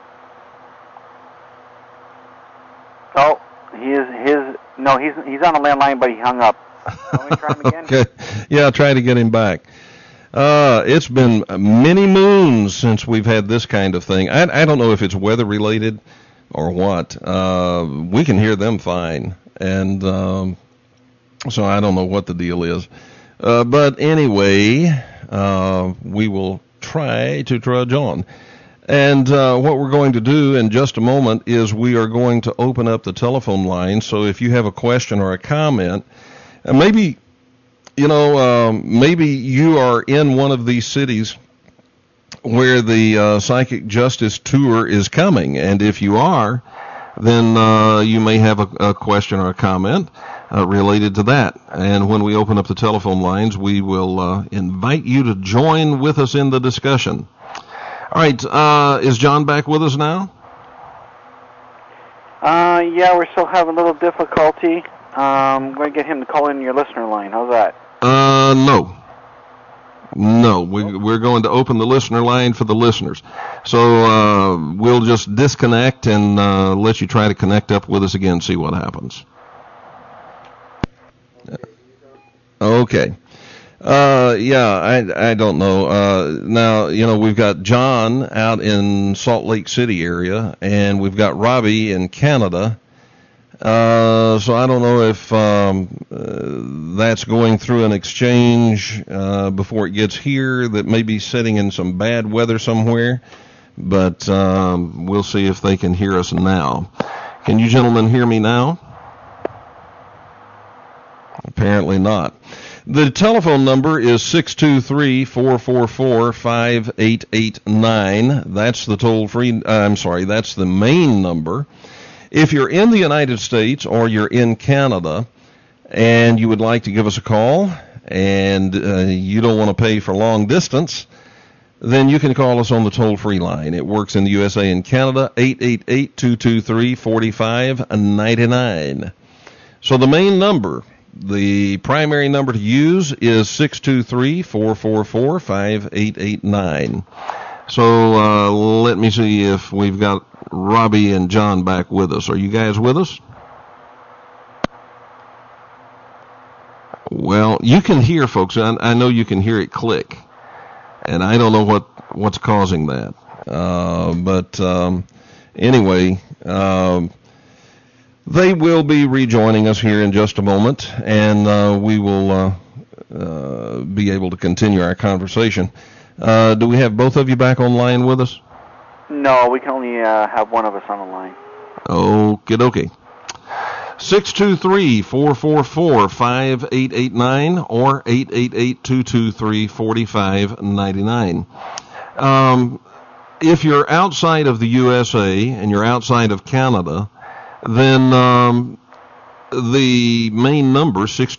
Oh, he's on a landline, but he hung up. Let me try him again. Okay. Yeah, I'll try to get him back. It's been many moons since we've had this kind of thing. I don't know if it's weather related or what. We can hear them fine, and so I don't know what the deal is. But anyway, we will try to trudge on. And what we're going to do in just a moment is we are going to open up the telephone line. So if you have a question or a comment, maybe you are in one of these cities where the Psychic Justice Tour is coming, and if you are, then you may have a question or a comment related to that. And when we open up the telephone lines, we will invite you to join with us in the discussion. All right, is John back with us now? Yeah, we're still having a little difficulty. I'm going to get him to call in your listener line. How's that? No, we're going to open the listener line for the listeners. So we'll just disconnect and let you try to connect up with us again, see what happens. Okay. I don't know. Now, we've got John out in Salt Lake City area, and we've got Robbie in Canada. So I don't know if that's going through an exchange before it gets here, that may be sitting in some bad weather somewhere, but we'll see if they can hear us now. Can you gentlemen hear me now? Apparently not. The telephone number is 623-444-5889. That's the toll-free, that's the main number. If you're in the United States or you're in Canada and you would like to give us a call and you don't want to pay for long distance, then you can call us on the toll-free line. It works in the USA and Canada, 888-223-4599. So the main number, the primary number to use, is 623-444-5889. So let me see if we've got Robbie and John back with us. Are you guys with us? Well, you can hear, folks. I know you can hear it click, and I don't know what's causing that. But anyway, they will be rejoining us here in just a moment, and we will be able to continue our conversation. Do we have both of you back online with us? No, we can only have one of us on the line. Okie dokie. 623-444-5889 or 888-223-4599. If you're outside of the USA and you're outside of Canada, then the main number,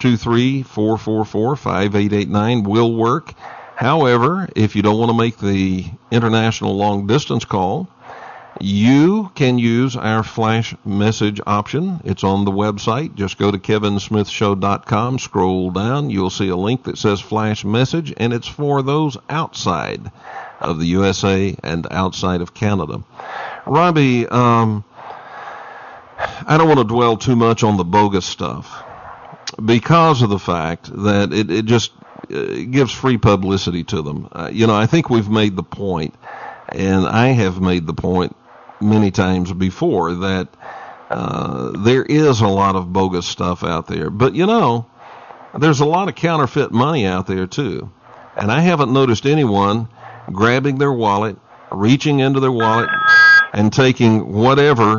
623-444-5889, will work. However, if you don't want to make the international long-distance call, you can use our flash message option. It's on the website. Just go to kevinsmithshow.com, scroll down. You'll see a link that says flash message, and it's for those outside of the USA and outside of Canada. Robbie, I don't want to dwell too much on the bogus stuff because of the fact that it just gives free publicity to them. I think we've made the point, and I have made the point many times before, that there is a lot of bogus stuff out there. But, there's a lot of counterfeit money out there, too. And I haven't noticed anyone grabbing their wallet, reaching into their wallet, and taking whatever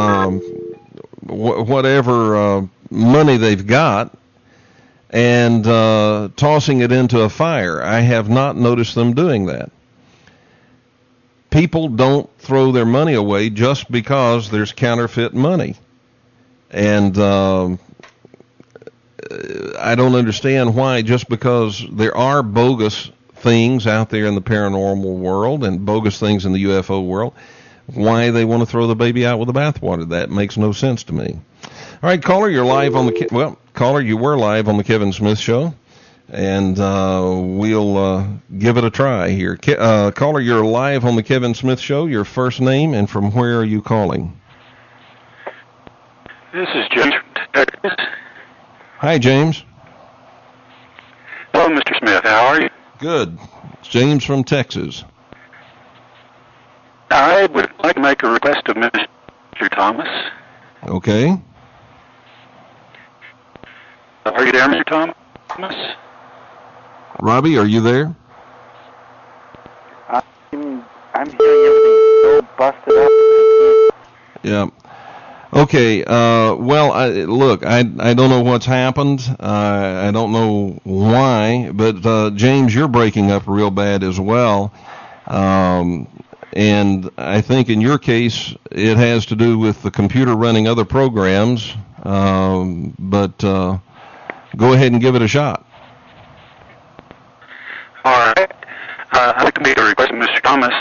money they've got and tossing it into a fire. I have not noticed them doing that. People don't throw their money away just because there's counterfeit money. And I don't understand why, just because there are bogus things out there in the paranormal world and bogus things in the UFO world, why they want to throw the baby out with the bathwater. That makes no sense to me. All right, caller, you're live on the caller, you were live on the Kevin Smith Show, and we'll give it a try here. Caller, you're live on the Kevin Smith Show. Your first name and from where are you calling? This is James from Texas. Hi, James. Hello, Mr. Smith. How are you? Good. It's James from Texas. I would like to make a request of Mr. Thomas. Okay. Are you there, Mr. Thomas? Robbie, are you there? I'm hearing everything so busted up. Yeah. Okay. Well, I don't know what's happened. I don't know why, but James, you're breaking up real bad as well. And I think in your case, it has to do with the computer running other programs. But go ahead and give it a shot. All right. I'd like to make a request of Mr. Thomas.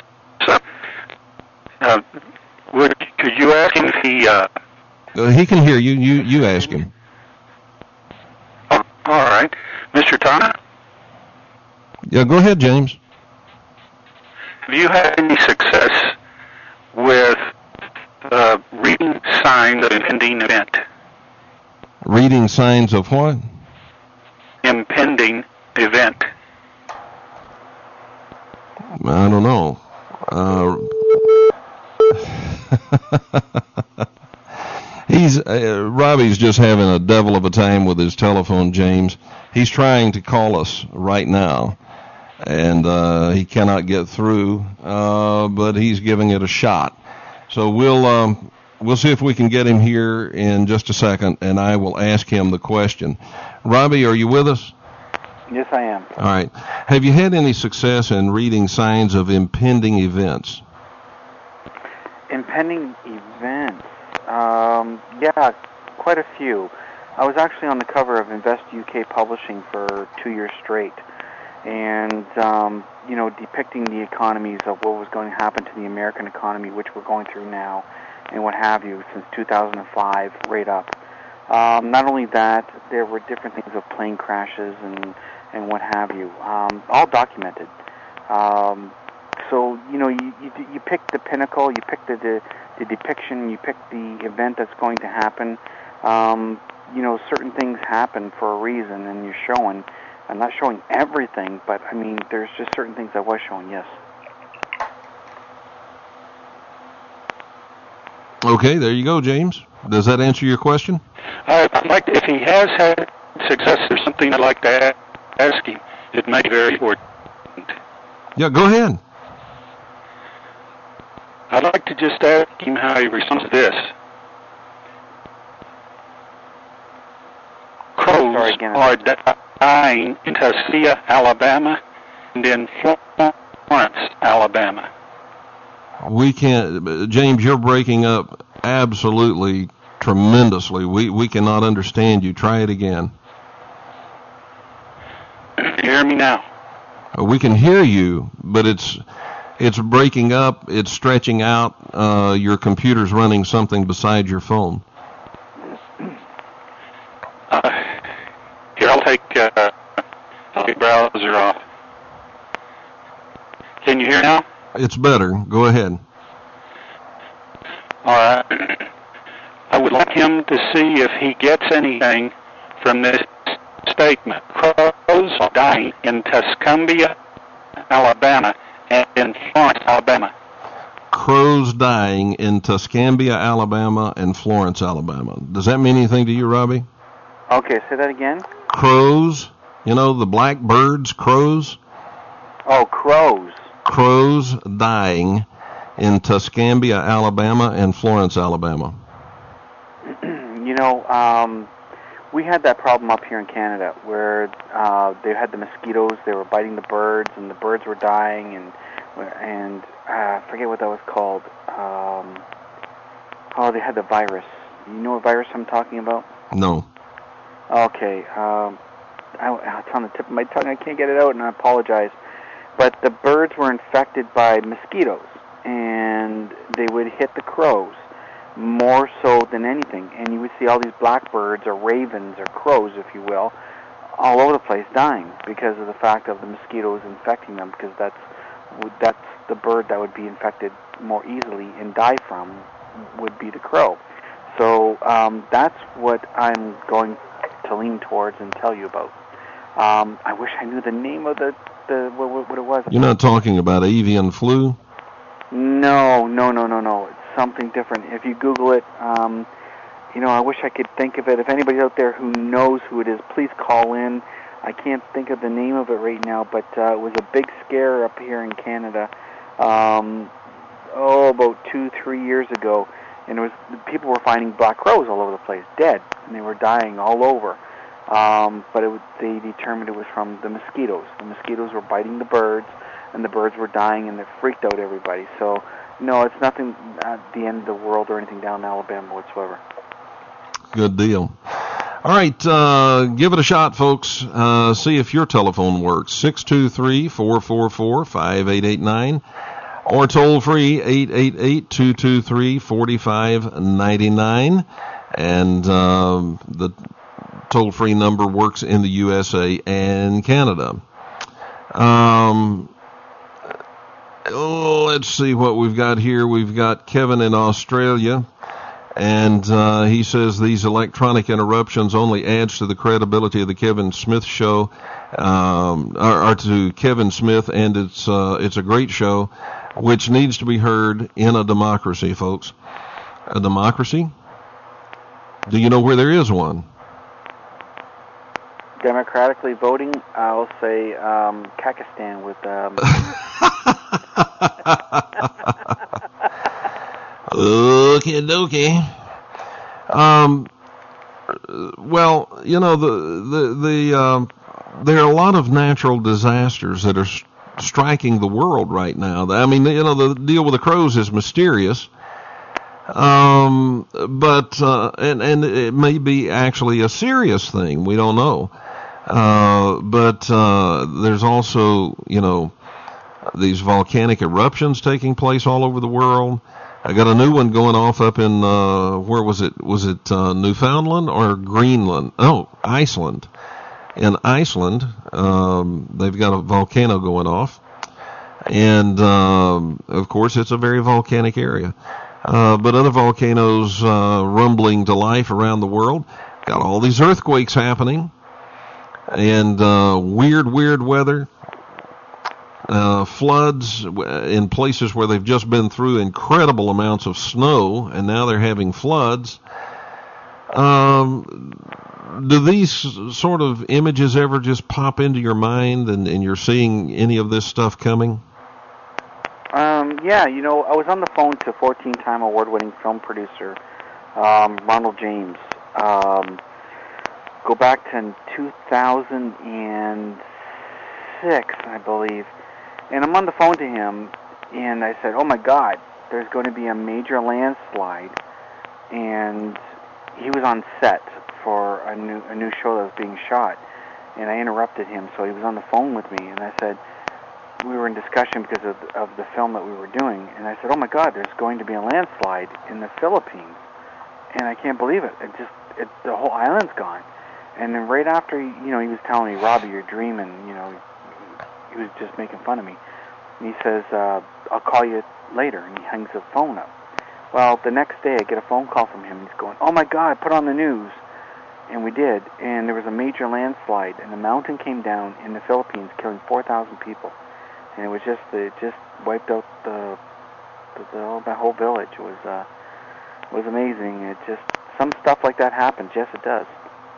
Could you ask him if he... he can hear you. You ask him. All right. Mr. Thomas? Yeah, go ahead, James. Have you had any success with reading signs of impending event? Reading signs of what? impending event? I don't know. Robbie's just having a devil of a time with his telephone, James. He's trying to call us right now, and he cannot get through, but he's giving it a shot. So we'll see if we can get him here in just a second, and I will ask him the question. Robbie, are you with us? Yes, I am. All right. Have you had any success in reading signs of impending events? Impending events? Yeah, quite a few. I was actually on the cover of Invest UK Publishing for 2 years straight, and depicting the economies of what was going to happen to the American economy, which we're going through now, and what have you, since 2005, right up. Not only that, there were different things of plane crashes and what have you, all documented. So you pick the pinnacle, you pick the depiction, you pick the event that's going to happen. Certain things happen for a reason, and you're showing. I'm not showing everything, but I mean, there's just certain things I was showing. Yes. Okay, there you go, James. Does that answer your question? I'd like to, if he has had success, there's something I'd like to ask him. It may be very important. Yeah, go ahead. I'd like to just ask him how he responds to this. Crows are dying in Tuskegee, Alabama, and in Florence, Alabama. We can't, James, you're breaking up absolutely tremendously. We cannot understand you. Try it again. Hear me now? We can hear you, but it's breaking up, it's stretching out. Your computer's running something beside your phone. Here, I'll take browser off. Can you hear now? It's better. Go ahead. All right. I would like him to see if he gets anything from this statement. Crows are dying in Tuskegee, Alabama, and in Florence, Alabama. Crows dying in Tuskegee, Alabama, and Florence, Alabama. Does that mean anything to you, Robbie? Okay, say that again. Crows, the black birds, crows. Oh, crows. Crows dying in Tuskegee, Alabama, and Florence, Alabama. We had that problem up here in Canada where they had the mosquitoes. They were biting the birds, and the birds were dying, and I forget what that was called. They had the virus. You know what virus I'm talking about? No. Okay. It's on the tip of my tongue. I can't get it out, and I apologize. But the birds were infected by mosquitoes, and they would hit the crows more so than anything. And you would see all these blackbirds or ravens or crows, if you will, all over the place dying because of the fact of the mosquitoes infecting them, because that's the bird that would be infected more easily and die from would be the crow. So that's what I'm going to lean towards and tell you about. I wish I knew the name of what it was. You're not talking about avian flu? No. It's something different. If you Google it, I wish I could think of it. If anybody's out there who knows who it is, please call in. I can't think of the name of it right now, but it was a big scare up here in Canada. About 2-3 years ago, and people were finding black crows all over the place, dead, and they were dying all over. But they determined it was from the mosquitoes. The mosquitoes were biting the birds, and the birds were dying, and it freaked out everybody. So, no, it's nothing at the end of the world or anything down in Alabama whatsoever. Good deal. All right, give it a shot, folks. See if your telephone works. 623-444-5889 or toll-free 888-223-4599. And the toll-free number works in the USA and Canada. Let's see what we've got here. We've got Kevin in Australia. And he says these electronic interruptions only adds to the credibility of the Kevin Smith Show, or to Kevin Smith, and it's a great show, which needs to be heard in a democracy, folks. A democracy? Do you know where there is one? Democratically voting, I'll say Kakistan with... Okie dokie. Well, you know, there are a lot of natural disasters that are striking the world right now. I mean, you know, the deal with the crows is mysterious. But it may be actually a serious thing. We don't know. But there's also, you know, these volcanic eruptions taking place all over the world. I got a new one going off up in, where was it? Was it Newfoundland or Greenland? Oh, Iceland. In Iceland, they've got a volcano going off. And, of course, it's a very volcanic area. But other volcanoes rumbling to life around the world. Got all these earthquakes happening. And weird weather. Floods in places where they've just been through incredible amounts of snow, and now they're having floods. Do these sort of images ever just pop into your mind, and you're seeing any of this stuff coming? Yeah, you know, I was on the phone to 14-time award-winning film producer Ronald James. Go back to 2006, I believe. And I'm on the phone to him, and I said, oh, my God, there's going to be a major landslide. And he was on set for a new show that was being shot. And I interrupted him, so he was on the phone with me. And I said, we were in discussion because of the film that we were doing. And I said, oh, my God, there's going to be a landslide in the Philippines. And I can't believe it. The whole island's gone. And then right after, you know, he was telling me, Robbie, you're dreaming, you know, he was just making fun of me. And he says, I'll call you later. And he hangs the phone up. Well, the next day I get a phone call from him. He's going, oh, my God, put on the news. And we did. And there was a major landslide. And the mountain came down in the Philippines, killing 4,000 people. And it just wiped out the whole village. It was amazing. It just, some stuff like that happens. Yes, it does.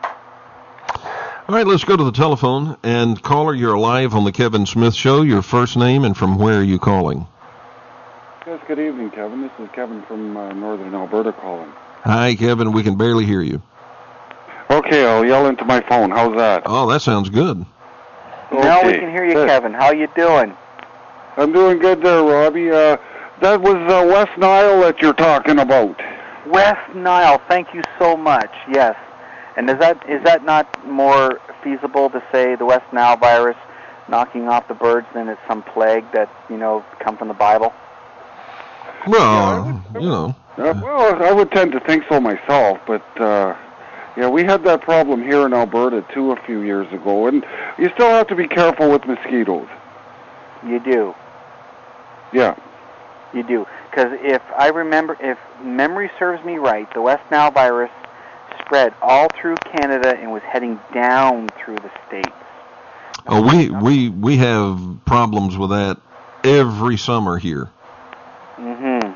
All right, let's go to the telephone. And caller, you're live on the Kevin Smith Show. Your first name and from where are you calling? Yes, good evening, Kevin. This is Kevin from northern Alberta calling. Hi, Kevin. We can barely hear you. Okay, I'll yell into my phone. How's that? Oh, that sounds good. Okay. Now we can hear you, Kevin. How you doing? I'm doing good there, Robbie. That was West Nile that you're talking about. West Nile. Thank you so much. Yes. And is that not more feasible to say the West Nile virus knocking off the birds than it's some plague that, you know, come from the Bible? Well, you know. Well, I would tend to think so myself, but yeah, we had that problem here in Alberta too a few years ago, and you still have to be careful with mosquitoes. You do. Yeah. You do, because if memory serves me right, the West Nile virus spread all through Canada and was heading down through the States. Oh, we have problems with that every summer here. Mm-hmm.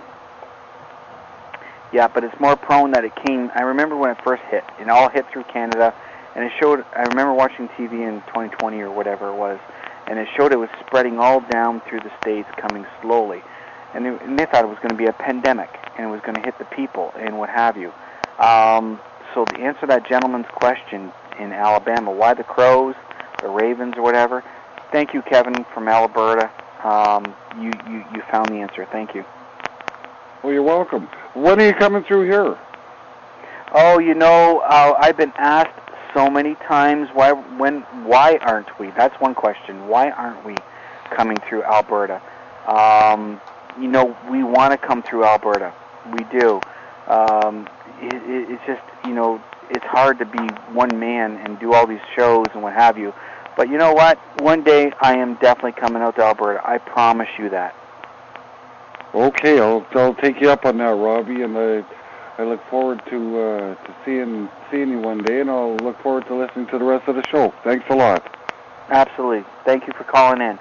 Yeah, but it's more prone that it came. I remember when it first hit. It all hit through Canada, and it showed. I remember watching TV in 2020 or whatever it was, and it showed it was spreading all down through the States, coming slowly. And they thought it was going to be a pandemic, and it was going to hit the people and what have you. So to answer that gentleman's question in Alabama, why the crows, the ravens, or whatever, thank you, Kevin, from Alberta. You found the answer. Thank you. Well, you're welcome. When are you coming through here? Oh, you know, I've been asked so many times, why aren't we? That's one question. Why aren't we coming through Alberta? You know, we want to come through Alberta. We do. It's just, you know, it's hard to be one man and do all these shows and what have you. But you know what? One day I am definitely coming out to Alberta. I promise you that. Okay, I'll take you up on that, Robbie. And I look forward to seeing you one day, and I'll look forward to listening to the rest of the show. Thanks a lot. Absolutely. Thank you for calling in.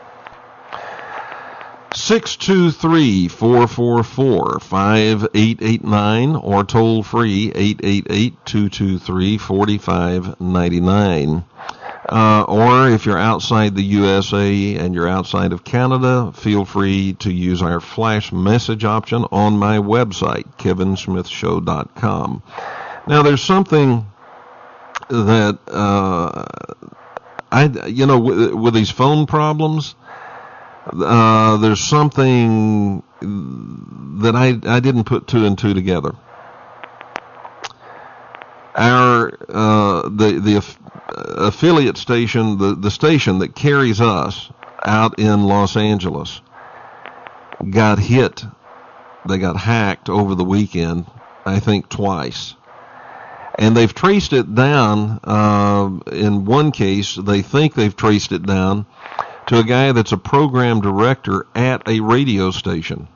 623-444-5889 or toll free 888-223-4599. Or if you're outside the USA and you're outside of Canada, feel free to use our flash message option on my website, kevinsmithshow.com. Now, there's something that with these phone problems, there's something that I didn't put two and two together. Our the affiliate station, the station that carries us out in Los Angeles, got hit. They got hacked over the weekend, I think twice. And they've traced it down. In one case, they think they've traced it down to a guy that's a program director at a radio station.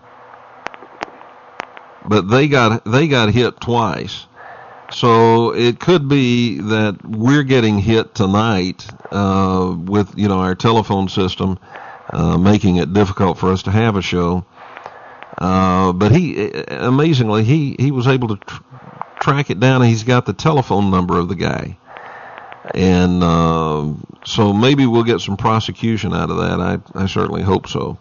But they got hit twice. So it could be that we're getting hit tonight with our telephone system making it difficult for us to have a show. But amazingly he was able to track it down, and he's got the telephone number of the guy. And so maybe we'll get some prosecution out of that. I certainly hope so.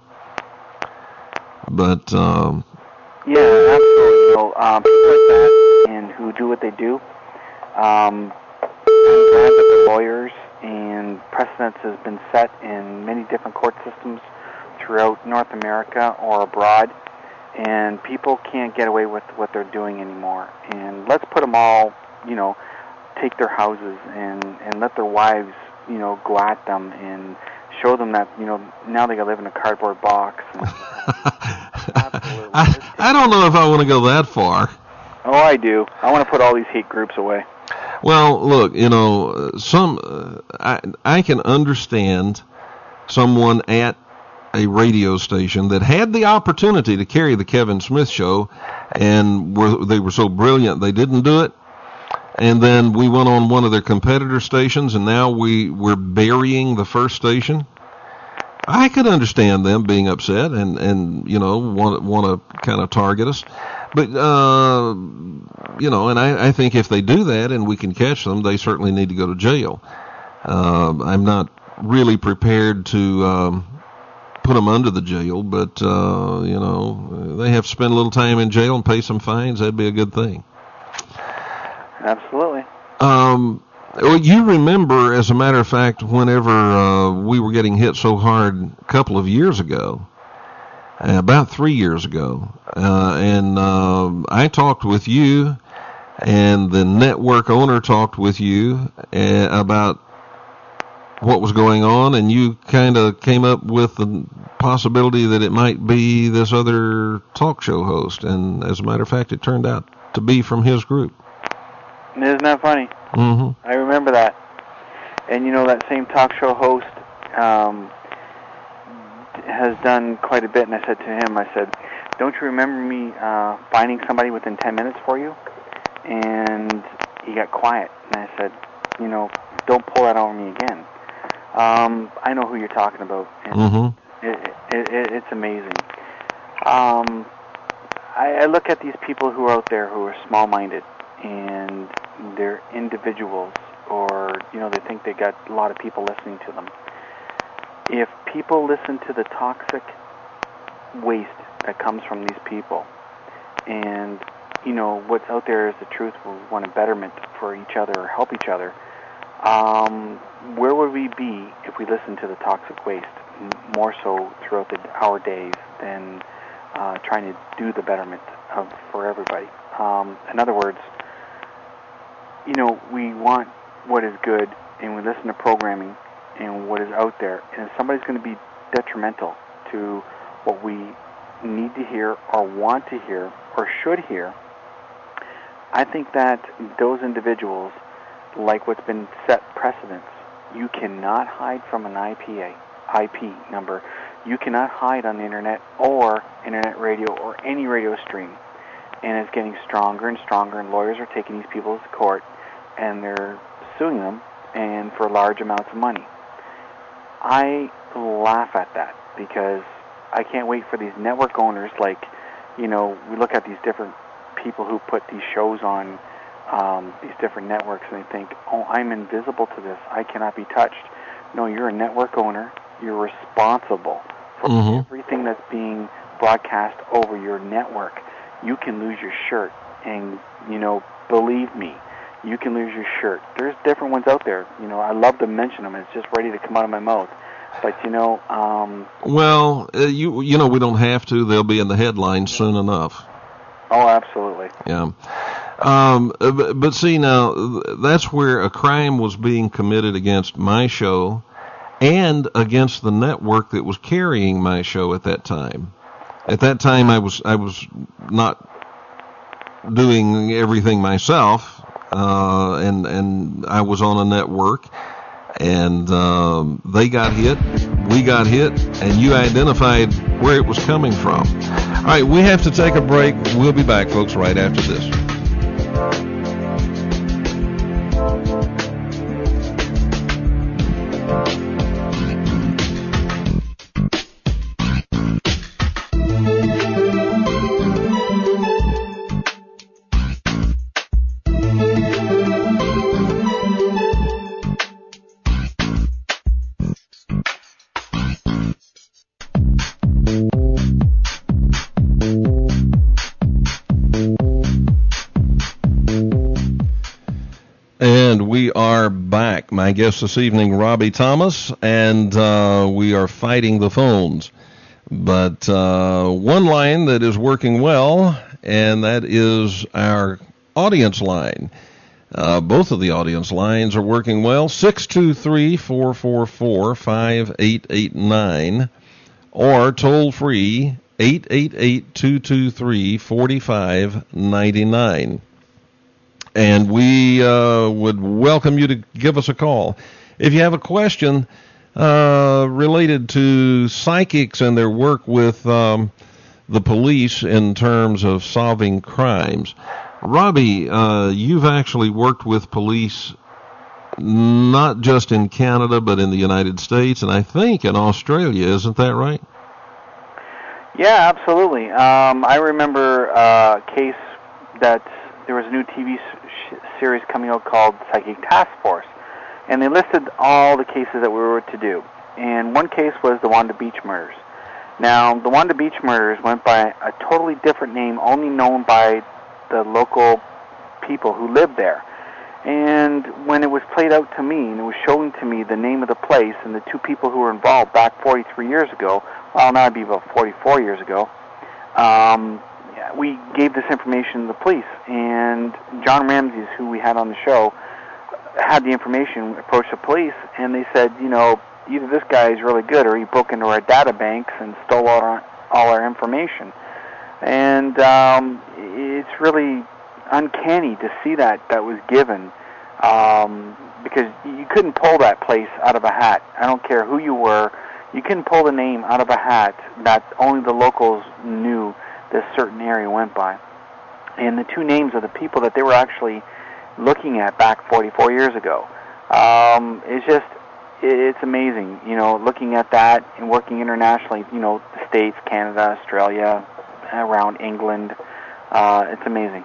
But yeah, absolutely. People like that and who do what they do. I'm glad that the lawyers and precedents has been set in many different court systems throughout North America or abroad, and people can't get away with what they're doing anymore. And let's put them all, take their houses and let their wives, go at them and show them that, now they got to live in a cardboard box. And, absolutely. I don't know if I want to go that far. Oh, I do. I want to put all these hate groups away. Well, look, I can understand someone at a radio station that had the opportunity to carry the Kevin Smith Show, and they were so brilliant they didn't do it. And then we went on one of their competitor stations, and now we're burying the first station. I could understand them being upset and want to kind of target us. But, and I think if they do that and we can catch them, they certainly need to go to jail. I'm not really prepared to put them under the jail, but, they have to spend a little time in jail and pay some fines. That'd be a good thing. Absolutely. Well, you remember, as a matter of fact, whenever we were getting hit so hard a couple of years ago, about 3 years ago, and I talked with you, and the network owner talked with you about what was going on, and you kind of came up with the possibility that it might be this other talk show host, and as a matter of fact, it turned out to be from his group. Isn't that funny? Mm-hmm. I remember that. And that same talk show host has done quite a bit, and I said to him, don't you remember me finding somebody within 10 minutes for you? And he got quiet, and I said, don't pull that on me again. I know who you're talking about, and mm-hmm. It's amazing. I look at these people who are out there who are small-minded, and they're individuals, or they think they got a lot of people listening to them. If people listen to the toxic waste that comes from these people, and what's out there is the truth, we want a betterment for each other or help each other, where would we be if we listened to the toxic waste more so throughout our days than trying to do the betterment for everybody? In other words, we want what is good, and we listen to programming and what is out there. And if somebody's going to be detrimental to what we need to hear or want to hear or should hear, I think that those individuals, like what's been set precedents, you cannot hide from an IP number. You cannot hide on the internet or internet radio or any radio stream. and it's getting stronger and stronger, and lawyers are taking these people to court, and they're suing them, and for large amounts of money. I laugh at that because I can't wait for these network owners, like, we look at these different people who put these shows on these different networks, and they think, oh, I'm invisible to this. I cannot be touched. No, you're a network owner. You're responsible for everything that's being broadcast over your network. You can lose your shirt, and, believe me, you can lose your shirt. There's different ones out there. I love to mention them. It's just ready to come out of my mouth. But, well, we don't have to. They'll be in the headlines soon enough. Oh, absolutely. Yeah. But see, now, that's where a crime was being committed against my show and against the network that was carrying my show at that time. At that time, I was not doing everything myself, and I was on a network, and they got hit, we got hit, and you identified where it was coming from. All right, we have to take a break. We'll be back, folks, right after this. My guest this evening, Robbie Thomas, and we are fighting the phones. But one line that is working well, and that is our audience line. Both of the audience lines are working well. 623-444-5889 or toll free 888-223-4599. And we would welcome you to give us a call. If you have a question related to psychics and their work with the police in terms of solving crimes. Robbie, you've actually worked with police not just in Canada but in the United States and I think in Australia, isn't that right? Yeah, absolutely. I remember a case that there was a new TV series coming out called Psychic Task Force, and they listed all the cases that we were to do. And one case was the Wanda Beach murders. Now, the Wanda Beach murders went by a totally different name, only known by the local people who lived there. And when it was played out to me, and it was showing to me the name of the place and the two people who were involved back 43 years ago, well, now it'd be about 44 years ago, we gave this information to the police, and John Ramsey, who we had on the show, had the information, approached the police, and they said, either this guy is really good or he broke into our data banks and stole all our information. And it's really uncanny to see that was given, because you couldn't pull that place out of a hat. I don't care who you were. You couldn't pull the name out of a hat that only the locals knew this certain area went by. And the two names of the people that they were actually looking at back 44 years ago. It's amazing, looking at that and working internationally, the States, Canada, Australia, around England. It's amazing.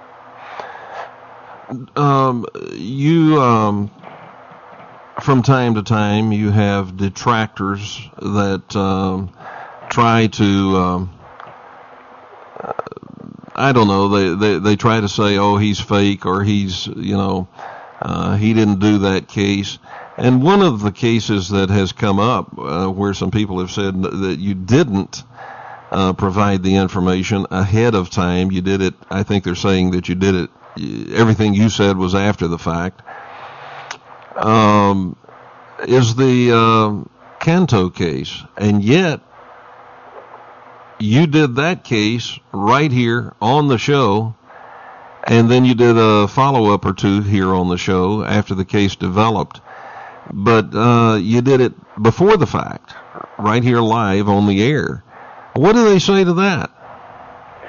You, from time to time, you have detractors that try to... I don't know, they try to say, oh, he's fake, or he's, he didn't do that case. And one of the cases that has come up where some people have said that you didn't provide the information ahead of time, you did it, I think they're saying that you did it, everything you said was after the fact, is the Canto case. And yet, you did that case right here on the show, and then you did a follow-up or two here on the show after the case developed. But you did it before the fact, right here live on the air. What do they say to that? Well,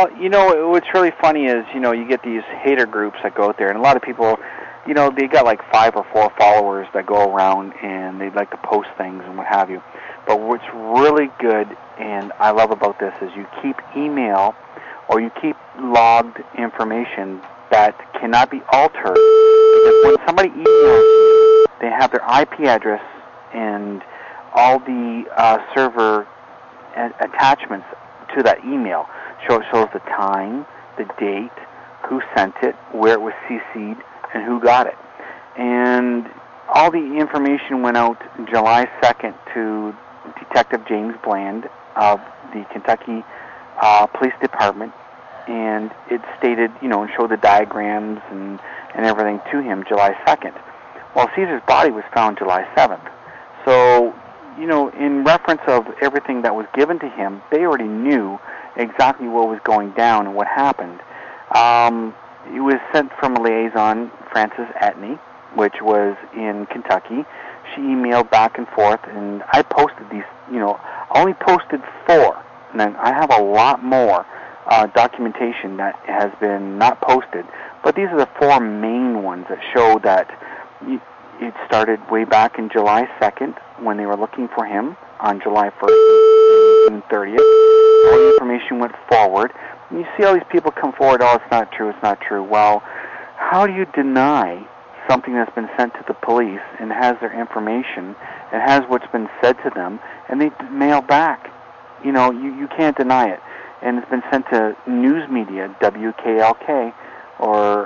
Well, what's really funny is, you get these hater groups that go out there, and a lot of people, they got like 5 or 4 followers that go around, and they like to post things and what have you. But what's really good, and I love about this, is you keep email or you keep logged information that cannot be altered. Because when somebody emails you, they have their IP address and all the server attachments to that email. Shows the time, the date, who sent it, where it was CC'd, and who got it. And all the information went out July 2nd to Detective James Bland of the Kentucky Police Department, and it stated, and showed the diagrams and everything to him July 2nd. Well, Caesar's body was found July 7th. So, in reference of everything that was given to him, they already knew exactly what was going down and what happened. It was sent from a liaison, Frances Etney, which was in Kentucky. She emailed back and forth, and I posted these, I only posted 4, and then I have a lot more documentation that has been not posted, but these are the 4 main ones that show that it started way back in July 2nd when they were looking for him on July 1st and 30th. All the information went forward. And you see all these people come forward, it's not true, it's not true. Well, how do you deny something that's been sent to the police and has their information and has what's been said to them, and they mail back? You can't deny it. And it's been sent to news media, WKLK, or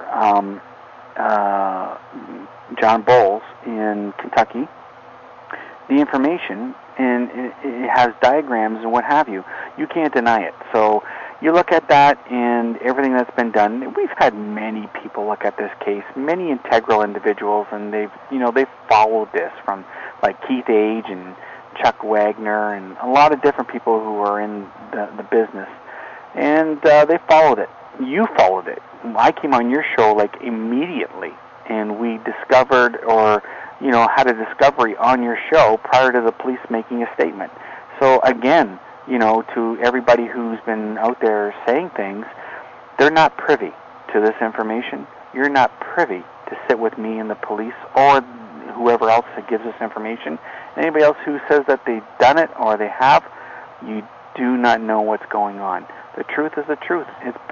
John Bowles in Kentucky, the information, and it has diagrams and what have you. You can't deny it. So you look at that and everything that's been done. We've had many people look at this case, many integral individuals, and they've followed this, from like Keith Age and Chuck Wagner and a lot of different people who are in the business. And they followed it. You followed it. I came on your show like immediately, and we discovered, or had a discovery on your show prior to the police making a statement. So again, to everybody who's been out there saying things, they're not privy to this information. You're not privy to sit with me and the police or whoever else that gives us information. Anybody else who says that they've done it or they have, you do not know what's going on. The truth is the truth.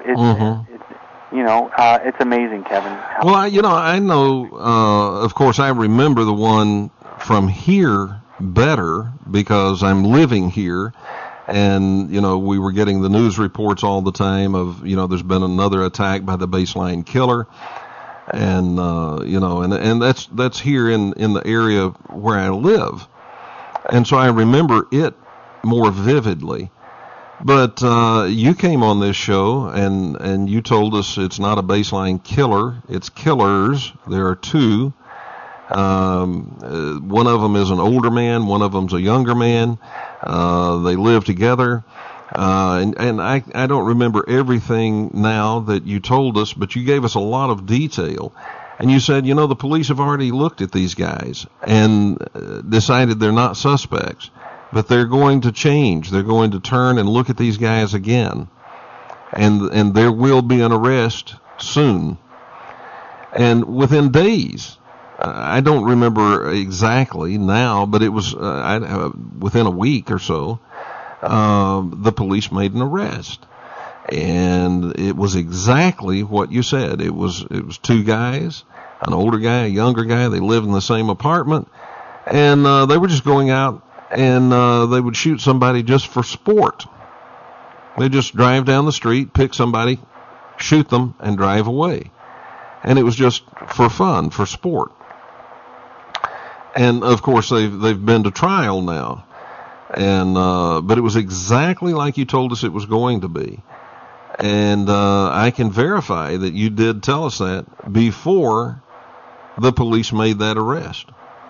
It's amazing, Kevin. Well, I know, of course, I remember the one from here better because I'm living here, and, we were getting the news reports all the time of, there's been another attack by the Baseline Killer, and, and that's here in the area where I live. And so I remember it more vividly. But you came on this show, and you told us it's not a Baseline Killer, it's killers. There are 2. One of them is an older man, one of them's a younger man. They live together. And I don't remember everything now that you told us, but you gave us a lot of detail. And you said, the police have already looked at these guys and decided they're not suspects. But they're going to change. They're going to turn and look at these guys again. And there will be an arrest soon. And within days, I don't remember exactly now, but it was within a week or so, the police made an arrest. And it was exactly what you said. It was 2 guys, an older guy, a younger guy. They lived in the same apartment. And they were just going out, and they would shoot somebody just for sport. They just drive down the street, pick somebody, shoot them, and drive away. And it was just for fun, for sport. And of course, they've been to trial now. And but it was exactly like you told us it was going to be. And I can verify that you did tell us that before the police made that arrest.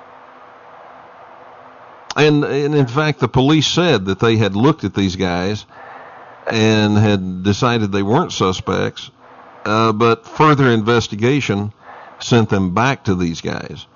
And in fact, the police said that they had looked at these guys and had decided they weren't suspects, but further investigation sent them back to these guys.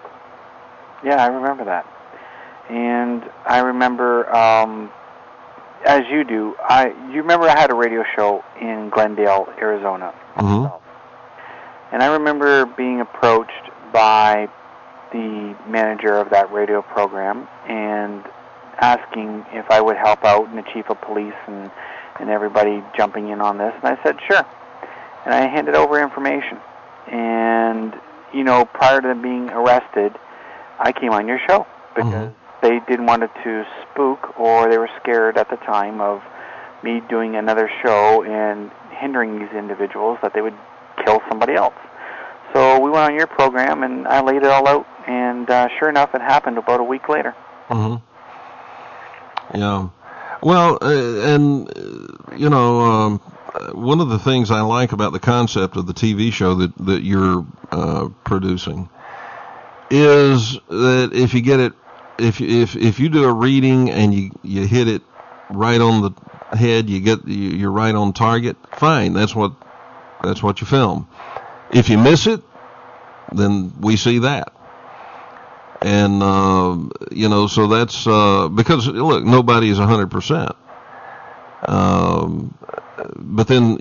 Yeah, I remember that. And I remember as you do, you remember I had a radio show in Glendale, Arizona. Mm-hmm. And I remember being approached by the manager of that radio program and asking if I would help out, and the chief of police and everybody jumping in on this. And I said, sure. And I handed over information. And, prior to them being arrested, I came on your show because they didn't want it to spook, or they were scared at the time of me doing another show and hindering these individuals that they would kill somebody else. So we went on your program, and I laid it all out, and sure enough, it happened about a week later. Mm-hmm. Yeah. Well, one of the things I like about the concept of the TV show that you're producing is that if you get it, if you do a reading and you hit it right on the head, you're right on target. Fine, that's what you film. If you miss it, then we see that. And, so that's, because, look, nobody is 100%. But then,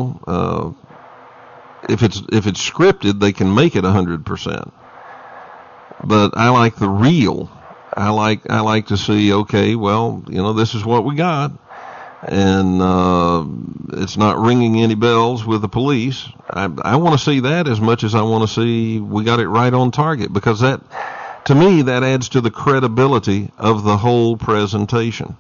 if it's scripted, they can make it 100%. But I like the real. I like to see, okay, well, this is what we got. And it's not ringing any bells with the police. I want to see that as much as I want to see we got it right on target, because that, to me, that adds to the credibility of the whole presentation.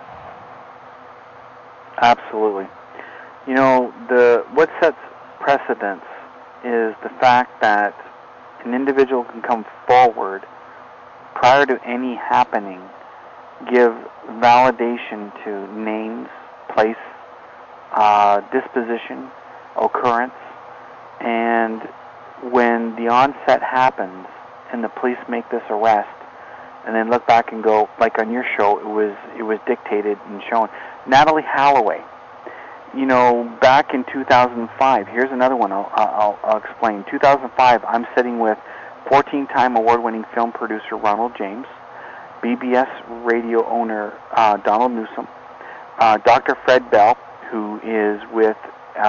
Absolutely. What sets precedence is the fact that an individual can come forward prior to any happening, give validation to names, place, disposition, occurrence, and when the onset happens and the police make this arrest, and then look back and go, like on your show, it was dictated and shown. Natalie Holloway, back in 2005, here's another one I'll explain. 2005, I'm sitting with 14-time award-winning film producer Ronald James, BBS radio owner Donald Newsom, Dr. Fred Bell, who is with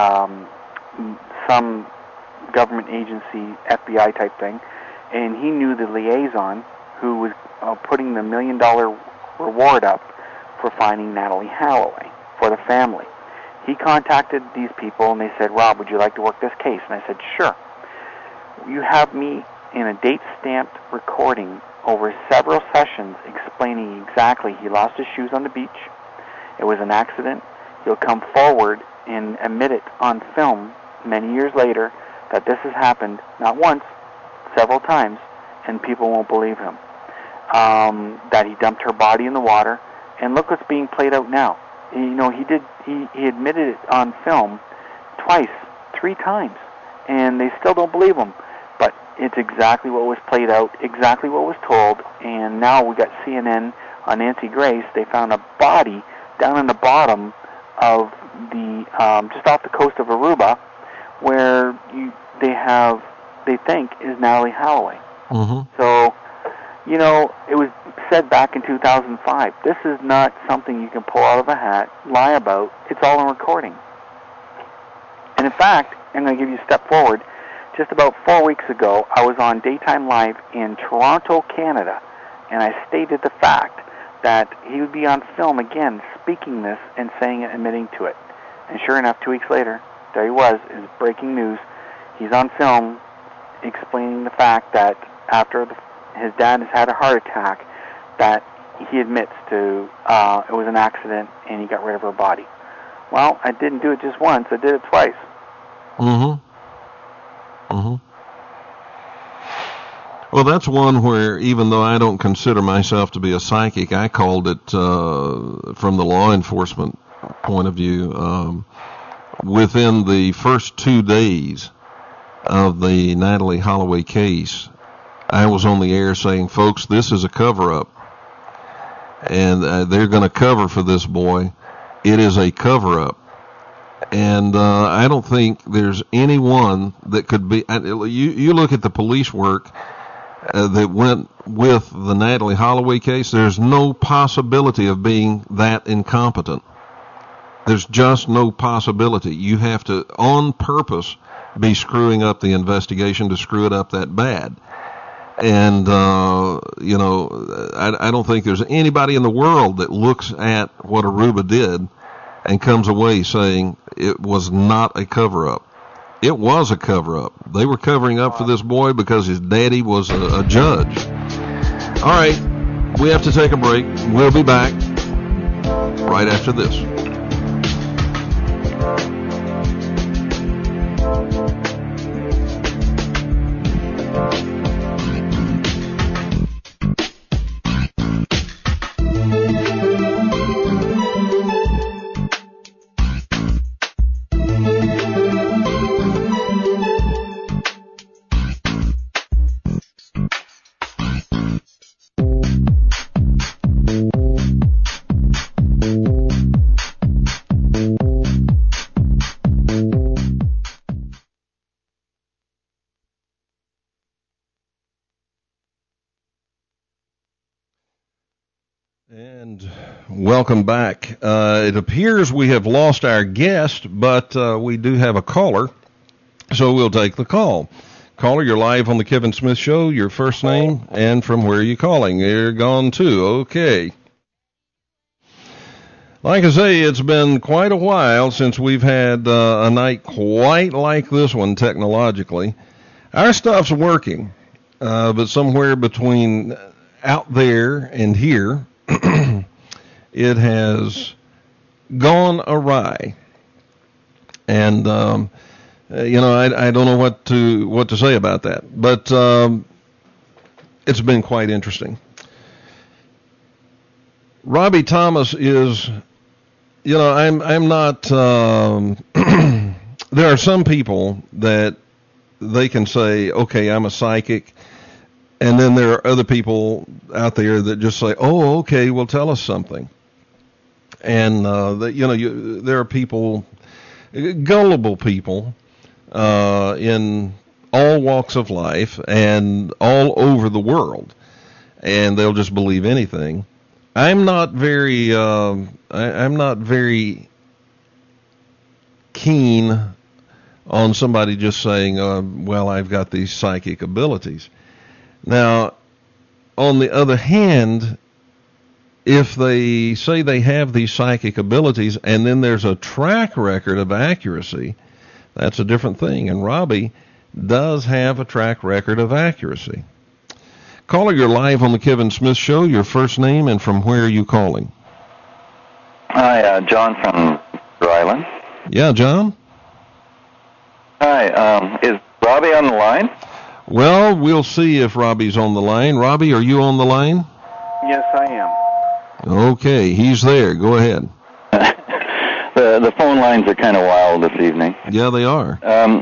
some government agency, FBI type thing, and he knew the liaison who was putting the $1 million reward up for finding Natalie Holloway for the family. He contacted these people, and they said, Rob, would you like to work this case? And I said, sure. You have me in a date-stamped recording over several sessions explaining exactly he lost his shoes on the beach. It was an accident. He'll come forward and admit it on film many years later that this has happened not once, several times, and people won't believe him. That he dumped her body in the water, and look what's being played out now. He admitted it on film twice, 3 times, and they still don't believe him. But it's exactly what was played out, exactly what was told, and now we got CNN on Nancy Grace. They found a body down in the bottom of the just off the coast of Aruba, where they think is Natalie Holloway. Mm-hmm. So, it was said back in 2005. This is not something you can pull out of a hat, lie about. It's all on recording. And in fact, I'm going to give you a step forward. Just about 4 weeks ago, I was on Daytime Live in Toronto, Canada, and I stated the fact that he would be on film again speaking this and saying it, admitting to it. And sure enough, 2 weeks later, there he was, is breaking news. He's on film explaining the fact that after his dad has had a heart attack, that he admits to it was an accident and he got rid of her body. Well, I didn't do it just once. I did it twice. Mm-hmm. Mm-hmm. Well, that's one where, even though I don't consider myself to be a psychic, I called it, from the law enforcement point of view, within the first 2 days of the Natalie Holloway case, I was on the air saying, folks, this is a cover-up, and they're going to cover for this boy. It is a cover-up. And I don't think there's anyone that could be... You look at the police work that went with the Natalie Holloway case, there's no possibility of being that incompetent. There's just no possibility. You have to, on purpose, be screwing up the investigation to screw it up that bad. And, you know, I don't think there's anybody in the world that looks at what Aruba did and comes away saying it was not a cover-up. It was a cover-up. They were covering up for this boy because his daddy was a judge. All right, we have to take a break. We'll be back right after this. And welcome back. It appears we have lost our guest, but we do have a caller, so we'll take the call. Caller, you're live on the Kevin Smith Show. Your first name and from where are you calling? You're gone too. Okay. Like I say, it's been quite a while since we've had a night quite like this one technologically. Our stuff's working, but somewhere between out there and here, it has gone awry. And, you know, I don't know what to say about that, but it's been quite interesting. Robbie Thomas is, you know, I'm not, there are some people that they can say, okay, I'm a psychic, and then there are other people out there that just say, oh, okay, well, tell us something. And, you know, there are people, gullible people, in all walks of life and all over the world, and they'll just believe anything. I'm not very keen on somebody just saying, well, I've got these psychic abilities. Now, on the other hand, if they say they have these psychic abilities and then there's a track record of accuracy, that's a different thing. And Robbie does have a track record of accuracy. Caller, you're live on the Kevin Smith Show. Your first name and from where are you calling? Hi, John from Rhode Island. Yeah, John? Hi, is Robbie on the line? Well, we'll see if Robbie's on the line. Robbie, are you on the line? Yes, I am. Okay, he's there. Go ahead. The phone lines are kind of wild this evening. Yeah, they are.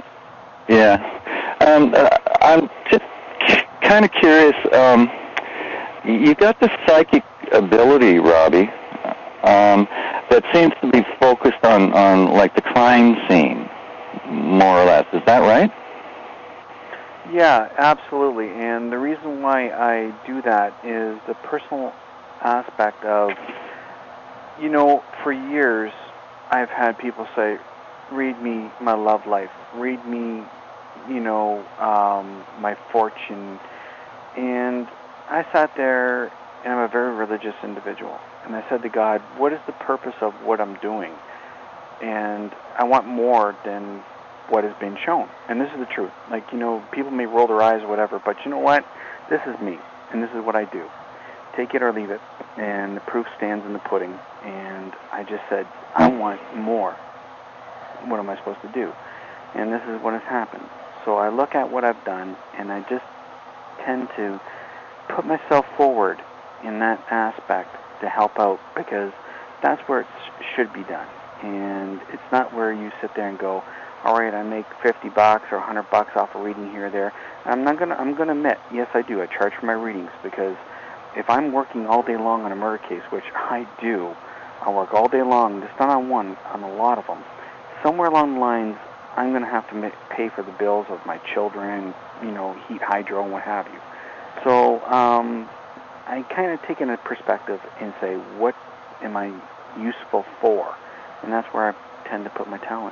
I'm just kind of curious. You got this psychic ability, Robbie, that seems to be focused on like the crime scene, more or less. Is that right? Yeah, absolutely. And the reason why I do that is the personal aspect of, you know, for years I've had people say, read me my love life, read me, you know, my fortune. And I sat there, and I'm a very religious individual, and I said to God, what is the purpose of what I'm doing? And I want more than what has been shown. And this is the truth. Like, you know, people may roll their eyes or whatever, but you know what? This is me, and this is what I do. Take it or leave it, and the proof stands in the pudding. And I just said, I want more. What am I supposed to do? And this is what has happened. So I look at what I've done, and I just tend to put myself forward in that aspect to help out, because that's where it should be done. And it's not where you sit there and go, all right, I make $50 or $100 off a reading here or there. I'm gonna admit, yes, I do. I charge for my readings, because if I'm working all day long on a murder case, which I do, I work all day long, just not on one, on a lot of them. Somewhere along the lines, I'm going to have to pay for the bills of my children, you know, heat, hydro, and what have you. So I kind of take in a perspective and say, what am I useful for? And that's where I tend to put my talent.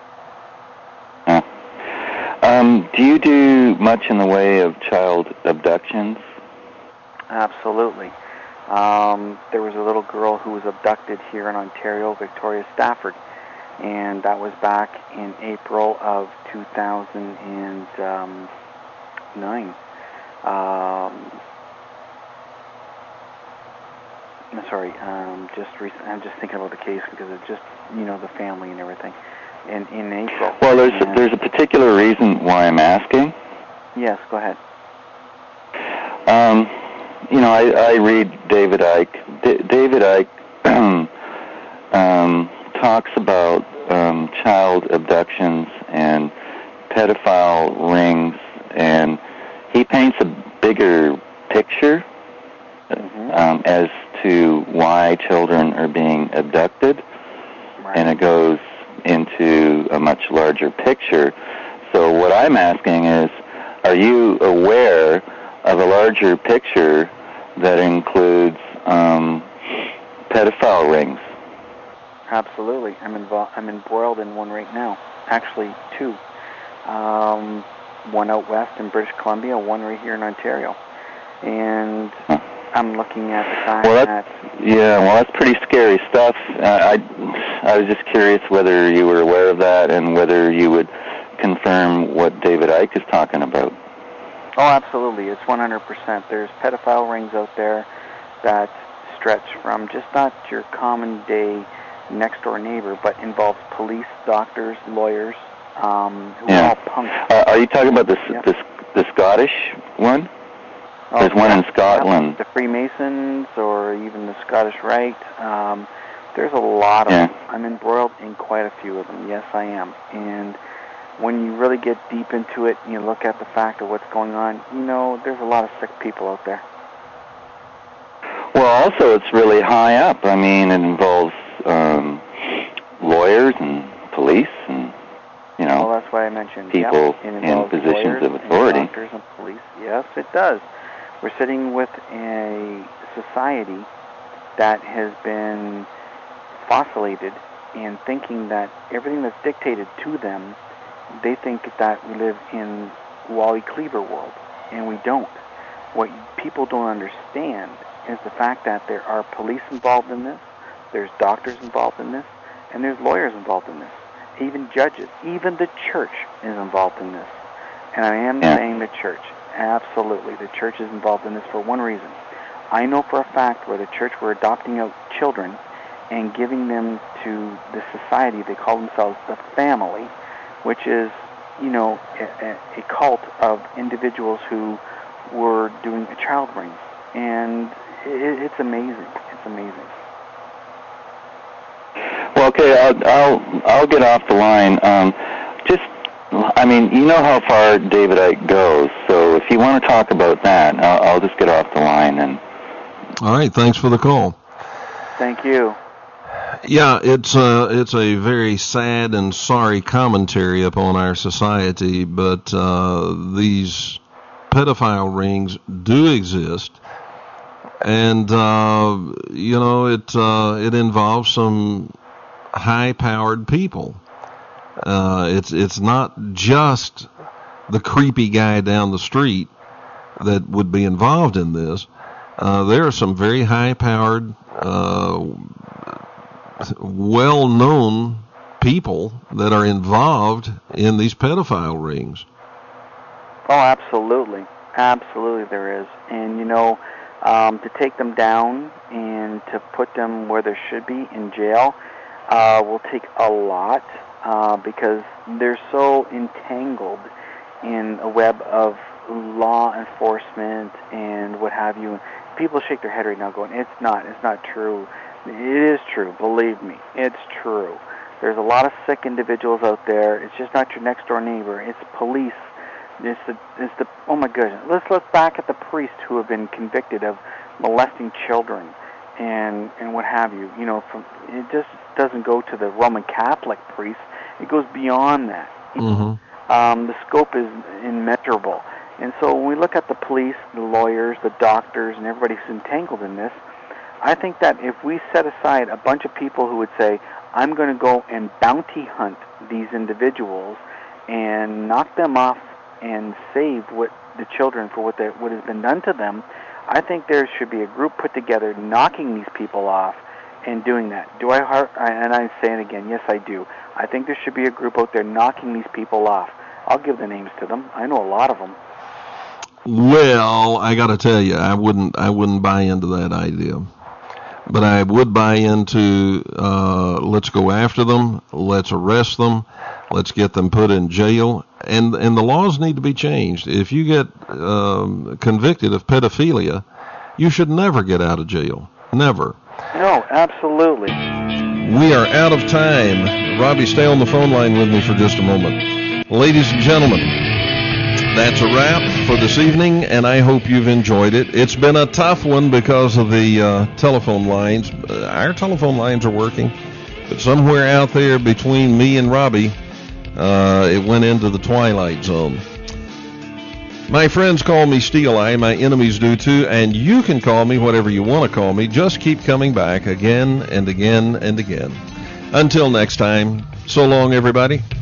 Do you do much in the way of child abductions? Absolutely. There was a little girl who was abducted here in Ontario, Victoria Stafford, and that was back in April of 2009. I'm just thinking about the case because it's just, the family and everything. In April. Well, there's a particular reason why I'm asking. Yes, go ahead. I read David Icke. David Icke talks about child abductions and pedophile rings, and he paints a bigger picture as to why children are being abducted, and it goes into a much larger picture. So what I'm asking is, are you aware of a larger picture that includes pedophile rings? Absolutely. I'm embroiled in one right now. Actually, two. One out west in British Columbia, one right here in Ontario. And I'm looking at the fact that's pretty scary stuff. I was just curious whether you were aware of that and whether you would confirm what David Icke is talking about. Oh, absolutely. It's 100%. There's pedophile rings out there that stretch from just not your common day next door neighbor, but involves police, doctors, lawyers, who are all punks. Are you talking about the Scottish one? There's one in Scotland. The Freemasons or even the Scottish Rite. There's a lot of them. I'm embroiled in quite a few of them. Yes, I am. And when you really get deep into it and you look at the fact of what's going on, there's a lot of sick people out there. Well, also it's really high up. I mean, it involves lawyers and police and, Well, that's why I mentioned people in positions of authority. And doctors and police. Yes, it does. We're sitting with a society that has been fossiliated and thinking that everything that's dictated to them, they think that we live in Wally Cleaver world, and we don't. What people don't understand is the fact that there are police involved in this, there's doctors involved in this, and there's lawyers involved in this, even judges, even the church is involved in this. And I am saying the church. Absolutely, the church is involved in this for one reason. I know for a fact where the church were adopting out children and giving them to the society. They call themselves the family, which is, a cult of individuals who were doing a child ring. And it's amazing. It's amazing. Well, okay, I'll get off the line. You know how far David Icke goes, so if you want to talk about that, I'll just get off the line. All right, thanks for the call. Thank you. Yeah, it's a very sad and sorry commentary upon our society, but these pedophile rings do exist, and it involves some high-powered people. It's not just the creepy guy down the street that would be involved in this. There are some very high-powered, well-known people that are involved in these pedophile rings. Oh, absolutely. Absolutely there is. And, to take them down and to put them where they should be in jail will take a lot because they're so entangled in a web of law enforcement and what have you. People shake their head right now going, it's not true. It is true, believe me, it's true. There's a lot of sick individuals out there. It's just not your next door neighbor. It's police. It's the oh my goodness. Let's look back at the priests who have been convicted of molesting children and what have you. It just doesn't go to the Roman Catholic priests. It goes beyond that. Mm-hmm. The scope is immeasurable. And so when we look at the police, the lawyers, the doctors, and everybody who's entangled in this, I think that if we set aside a bunch of people who would say, I'm going to go and bounty hunt these individuals and knock them off and save the children for what has been done to them, I think there should be a group put together knocking these people off and doing that. And I'm saying again, yes, I do. I think there should be a group out there knocking these people off. I'll give the names to them. I know a lot of them. Well, I got to tell you, I wouldn't buy into that idea. But I would buy into let's go after them, let's arrest them, let's get them put in jail, and the laws need to be changed. If you get convicted of pedophilia, you should never get out of jail. Never. No, absolutely. We are out of time. Robbie, stay on the phone line with me for just a moment. Ladies and gentlemen, that's a wrap for this evening, and I hope you've enjoyed it. It's been a tough one because of the telephone lines. Our telephone lines are working, but somewhere out there between me and Robbie, it went into the twilight zone. My friends call me Steel Eye. My enemies do too, and you can call me whatever you want to call me. Just keep coming back again and again and again. Until next time, so long, everybody.